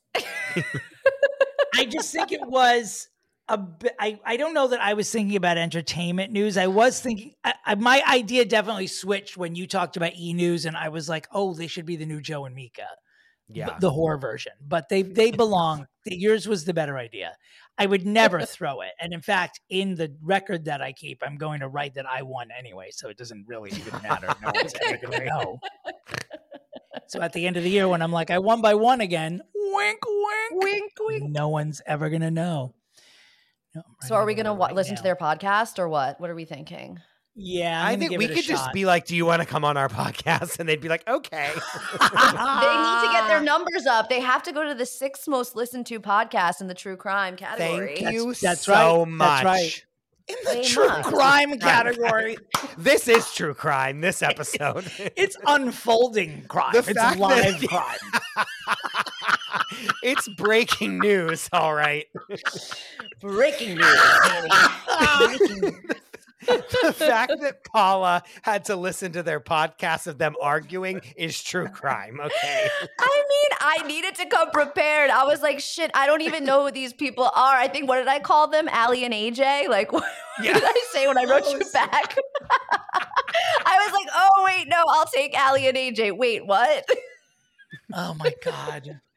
I just think it was a bit. I, I don't know that I was thinking about entertainment news. I was thinking. I, I, my idea definitely switched when you talked about E! News, and I was like, oh, they should be the new Joe and Mika. Yeah. the, the horror version, but they they belong. Yours was the better idea. I would never throw it, and in fact, in the record that I keep, I'm going to write that I won anyway, so it doesn't really even matter. No one's ever going to know. So at the end of the year, when I'm like, I won by one again, wink, wink, Wink, wink. no one's ever going to know. No, I'm So are we writing going to it wa- right listen now. to their podcast or what? What are we thinking? Yeah, I'm I gonna think give we it a could just shot. be like, "Do you want to come on our podcast?" And they'd be like, "Okay." They need to get their numbers up. They have to go to the sixth most listened to podcast in the true crime category. Thank you that's so right. much. That's right. In the They true must. crime category. This is true crime. This episode. It's unfolding crime. The It's fact live that- crime. It's breaking news. All right. Breaking news. Breaking news. The fact that Paula had to listen to their podcast of them arguing is true crime. Okay. I mean, I needed to come prepared. I was like, shit, I don't even know who these people are. I think, what did I call them? Allie and A J? Like, what Yeah. did I say when I wrote you back? I was like, oh, wait, no, I'll take Allie and A J. Wait, what? Oh my God.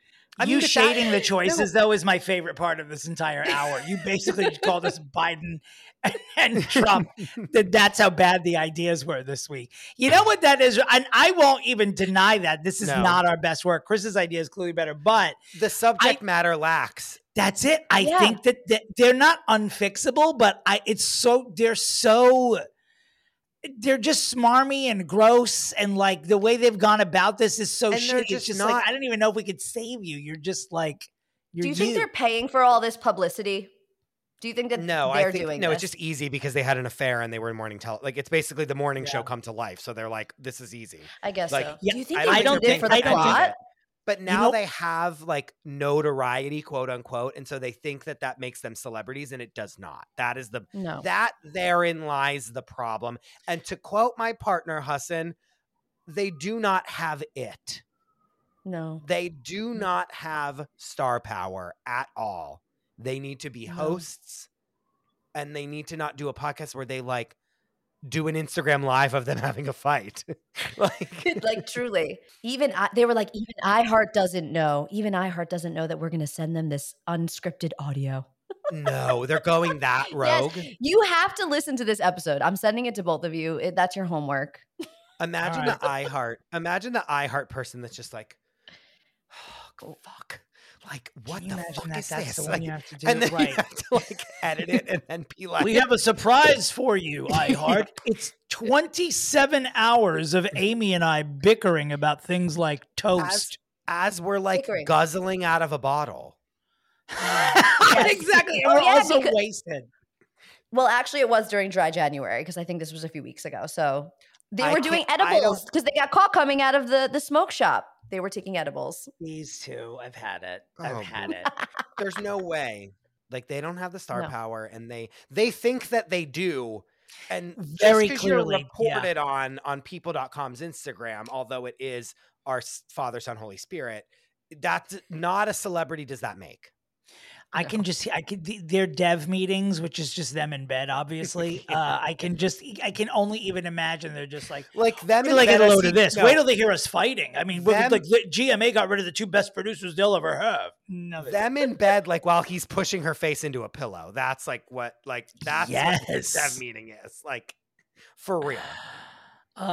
I you mean, but shading that- the choices, though, is my favorite part of this entire hour. You basically called us Biden and, and Trump. That that's how bad the ideas were this week. You know what that is? And I won't even deny that. This is No. not our best work. Chris's idea is clearly better, but the subject I- matter lacks. that's it. I Yeah. think that, that they're not unfixable, but I it's so they're so they're just smarmy and gross, and like the way they've gone about this is so And they're shitty. It's just just not- like I don't even know if we could save you. You're just like you're Do you think they're paying for all this publicity? Do you think that No, they're I think doing no. this? It's just easy because they had an affair and they were in morning tele. Like it's basically the morning show Yeah. come to life. So they're like, this is easy. I guess like, so. yeah, Do you think I they don't did think it for they're the paying for plot? it. But now know- they have like notoriety, quote unquote, and so they think that that makes them celebrities, and it does not. That is the No. that therein lies the problem. And to quote my partner Hassan, they do not have it. No. They do not have star power at all. They need to be No. hosts, and they need to not do a podcast where they like do an Instagram live of them having a fight. like, Like truly, even I, they were like, even iHeart doesn't know. Even iHeart doesn't know that we're going to send them this unscripted audio. no, they're going that rogue. Yes, you have to listen to this episode. I'm sending it to both of you. It, that's your homework. Imagine All the iHeart. Imagine the iHeart person that's just like, oh, fuck. Like, what Can you the imagine fuck that is that's this? the one Like, you have to do and it then right. you have to like edit it and then be like, We have a surprise for you, iHeart. It's twenty-seven hours of Amy and I bickering about things like as, toast. as we're like Bickering. guzzling out of a bottle. Exactly. And Oh, we're yeah, also because- wasted. Well, actually, it was during dry January because I think this was a few weeks ago. So they I were doing can't- I don't- edibles because they got caught coming out of the the smoke shop. They were taking edibles. These two, I've had it. I've Oh, had boy. it. There's no way. Like they don't have the star No. power, and they they think that they do. And Very just 'cause you're clearly, yeah. reported on on people dot com's Instagram, although it is our s- Father, Son, Holy Spirit, that's not a celebrity. Does that make? I can just, I can, their dev meetings, which is just them in bed, obviously. uh, I can just, I can only even imagine they're just like, Like them wait in till they get bed, a I load see- of this. no. Wait till they hear us fighting. I mean, we're Them- like the G M A got rid of the two best producers they'll ever have. No, they them in bed, like while he's pushing her face into a pillow. That's like what, like that's what the Yes. dev meeting is. Like for real. Uh,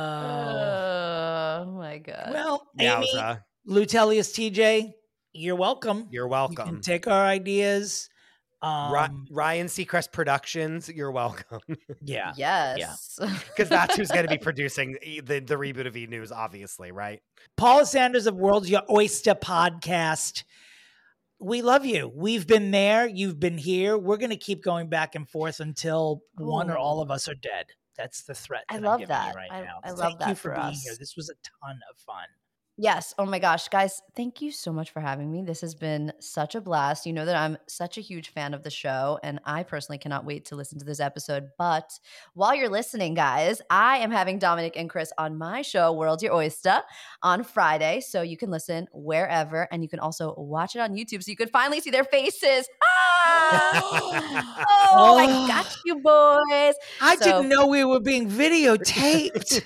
Oh my god. well, Amy, Yowza. Lutelius T J, you're welcome. You're You welcome. can take our ideas. Ri- Um, Ryan Seacrest Productions, you're welcome. yeah. yes. Because that's who's going to be producing E- the, the reboot of E! News, obviously, right? Paula Sanders of World's Your Oyster podcast. We love you. We've been there. You've been here. We're going to keep going back and forth until one or all of us are dead. That's the threat. I that I'm love giving that. You right I- now. I love Thank you that for for being us. here. This was a ton of fun. Yes. Oh my gosh, guys, thank you so much for having me. This has been such a blast. You know that I'm such a huge fan of the show, and I personally cannot wait to listen to this episode. But while you're listening, guys, I am having Dominic and Chris on my show, World's Your Oyster, on Friday. So you can listen wherever, and you can also watch it on YouTube so you can finally see their faces. Ah! oh, I got you, boys. I So- didn't know we were being videotaped.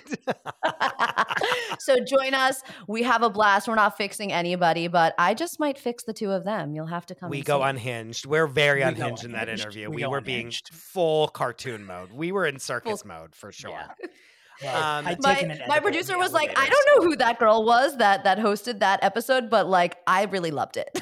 So join us. We have a blast. We're not fixing anybody, but I just might fix the two of them. You'll have to come. We and go see. unhinged. We're very We go unhinged in that unhinged. interview. We We, go were being unhinged. full cartoon mode. We were in circus Full- mode for sure. Yeah. Um, I'd My, taken an my edit in producer the was like, I elevators. don't know who that girl was that that hosted that episode, but like I really loved it.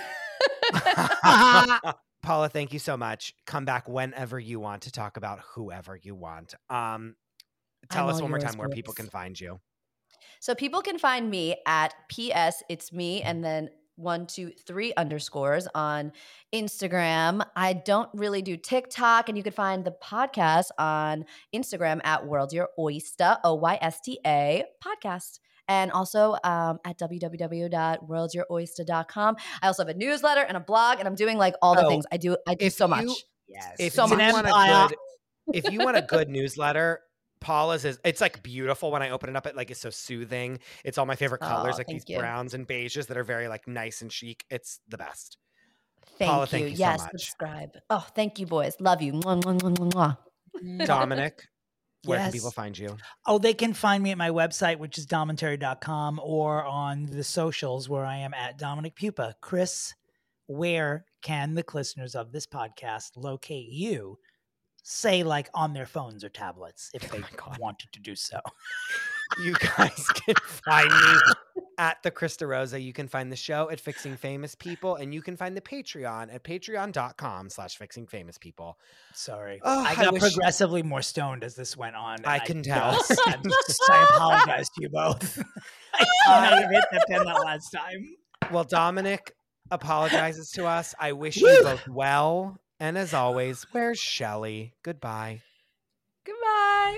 Paula, thank you so much. Come back whenever you want to talk about whoever you want. Um, tell I'm us all one more yours, time where people boys. can find you. So people can find me at P S It's Me and then one, two, three underscores on Instagram. I don't really do TikTok, and you can find the podcast on Instagram at World Your Oyster, O Y S T A podcast. And also um, at w w w dot world your oyster dot com. I also have a newsletter and a blog, and I'm doing like all the Oh, things. I do I do if so you- much. Yes. If So you much. want a Empire. good, if you want a good newsletter, Paula's is it's like beautiful when I open it up. It like is so soothing. It's all my favorite Oh, colors, like thank these you. browns and beiges that are very like nice and chic. It's the best. Thank Paula, you. thank you so yes, much. subscribe. Oh, thank you, boys. Love you. Mwah, mwah, mwah, mwah, mwah. Dominic, Where Yes. can people find you? Oh, they can find me at my website, which is domentary dot com, or on the socials where I am at Dominic Pupa. Chris, where can the listeners of this podcast locate you? Say, like on their phones or tablets, if they wanted to do so. You guys can find me at the Krista Rosa. You can find the show at Fixing Famous People, and you can find the Patreon at patreon.com slash fixing famous people. Sorry. Oh, I I got wish- progressively more stoned as this went on. and I can tell. just- I'm just- I apologize to you both. I should not have hit that pen that last time. Well, Dominic apologizes to us. I wish you both well. And as always, where's Shelley? Goodbye. Goodbye.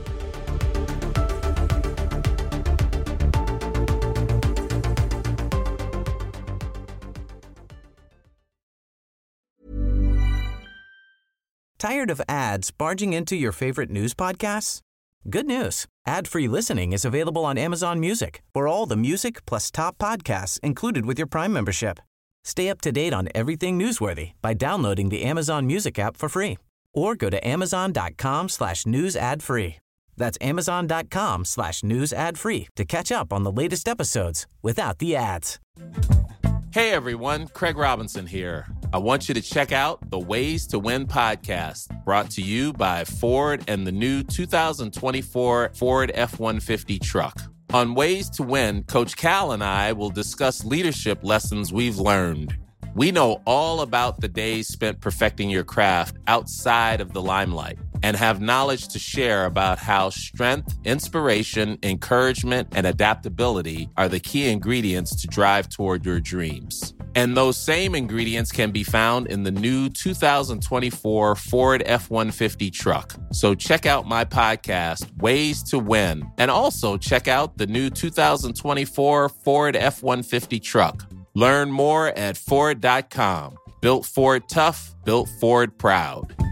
Tired of ads barging into your favorite news podcasts? Good news. Ad-free listening is available on Amazon Music for all the music plus top podcasts included with your Prime membership. Stay up to date on everything newsworthy by downloading the Amazon Music app for free or go to amazon.com slash news ad free. That's amazon.com slash news ad free to catch up on the latest episodes without the ads. Hey everyone, Craig Robinson here. I want you to check out the Ways to Win podcast, brought to you by Ford and the new two thousand twenty-four Ford F one fifty truck. On Ways to Win, Coach Cal and I will discuss leadership lessons we've learned. We know all about the days spent perfecting your craft outside of the limelight and have knowledge to share about how strength, inspiration, encouragement, and adaptability are the key ingredients to drive toward your dreams. And those same ingredients can be found in the new two thousand twenty-four Ford F one fifty truck. So check out my podcast, Ways to Win, and also check out the new two thousand twenty-four Ford F one fifty truck. Learn more at Ford dot com. Built Ford tough, built Ford proud.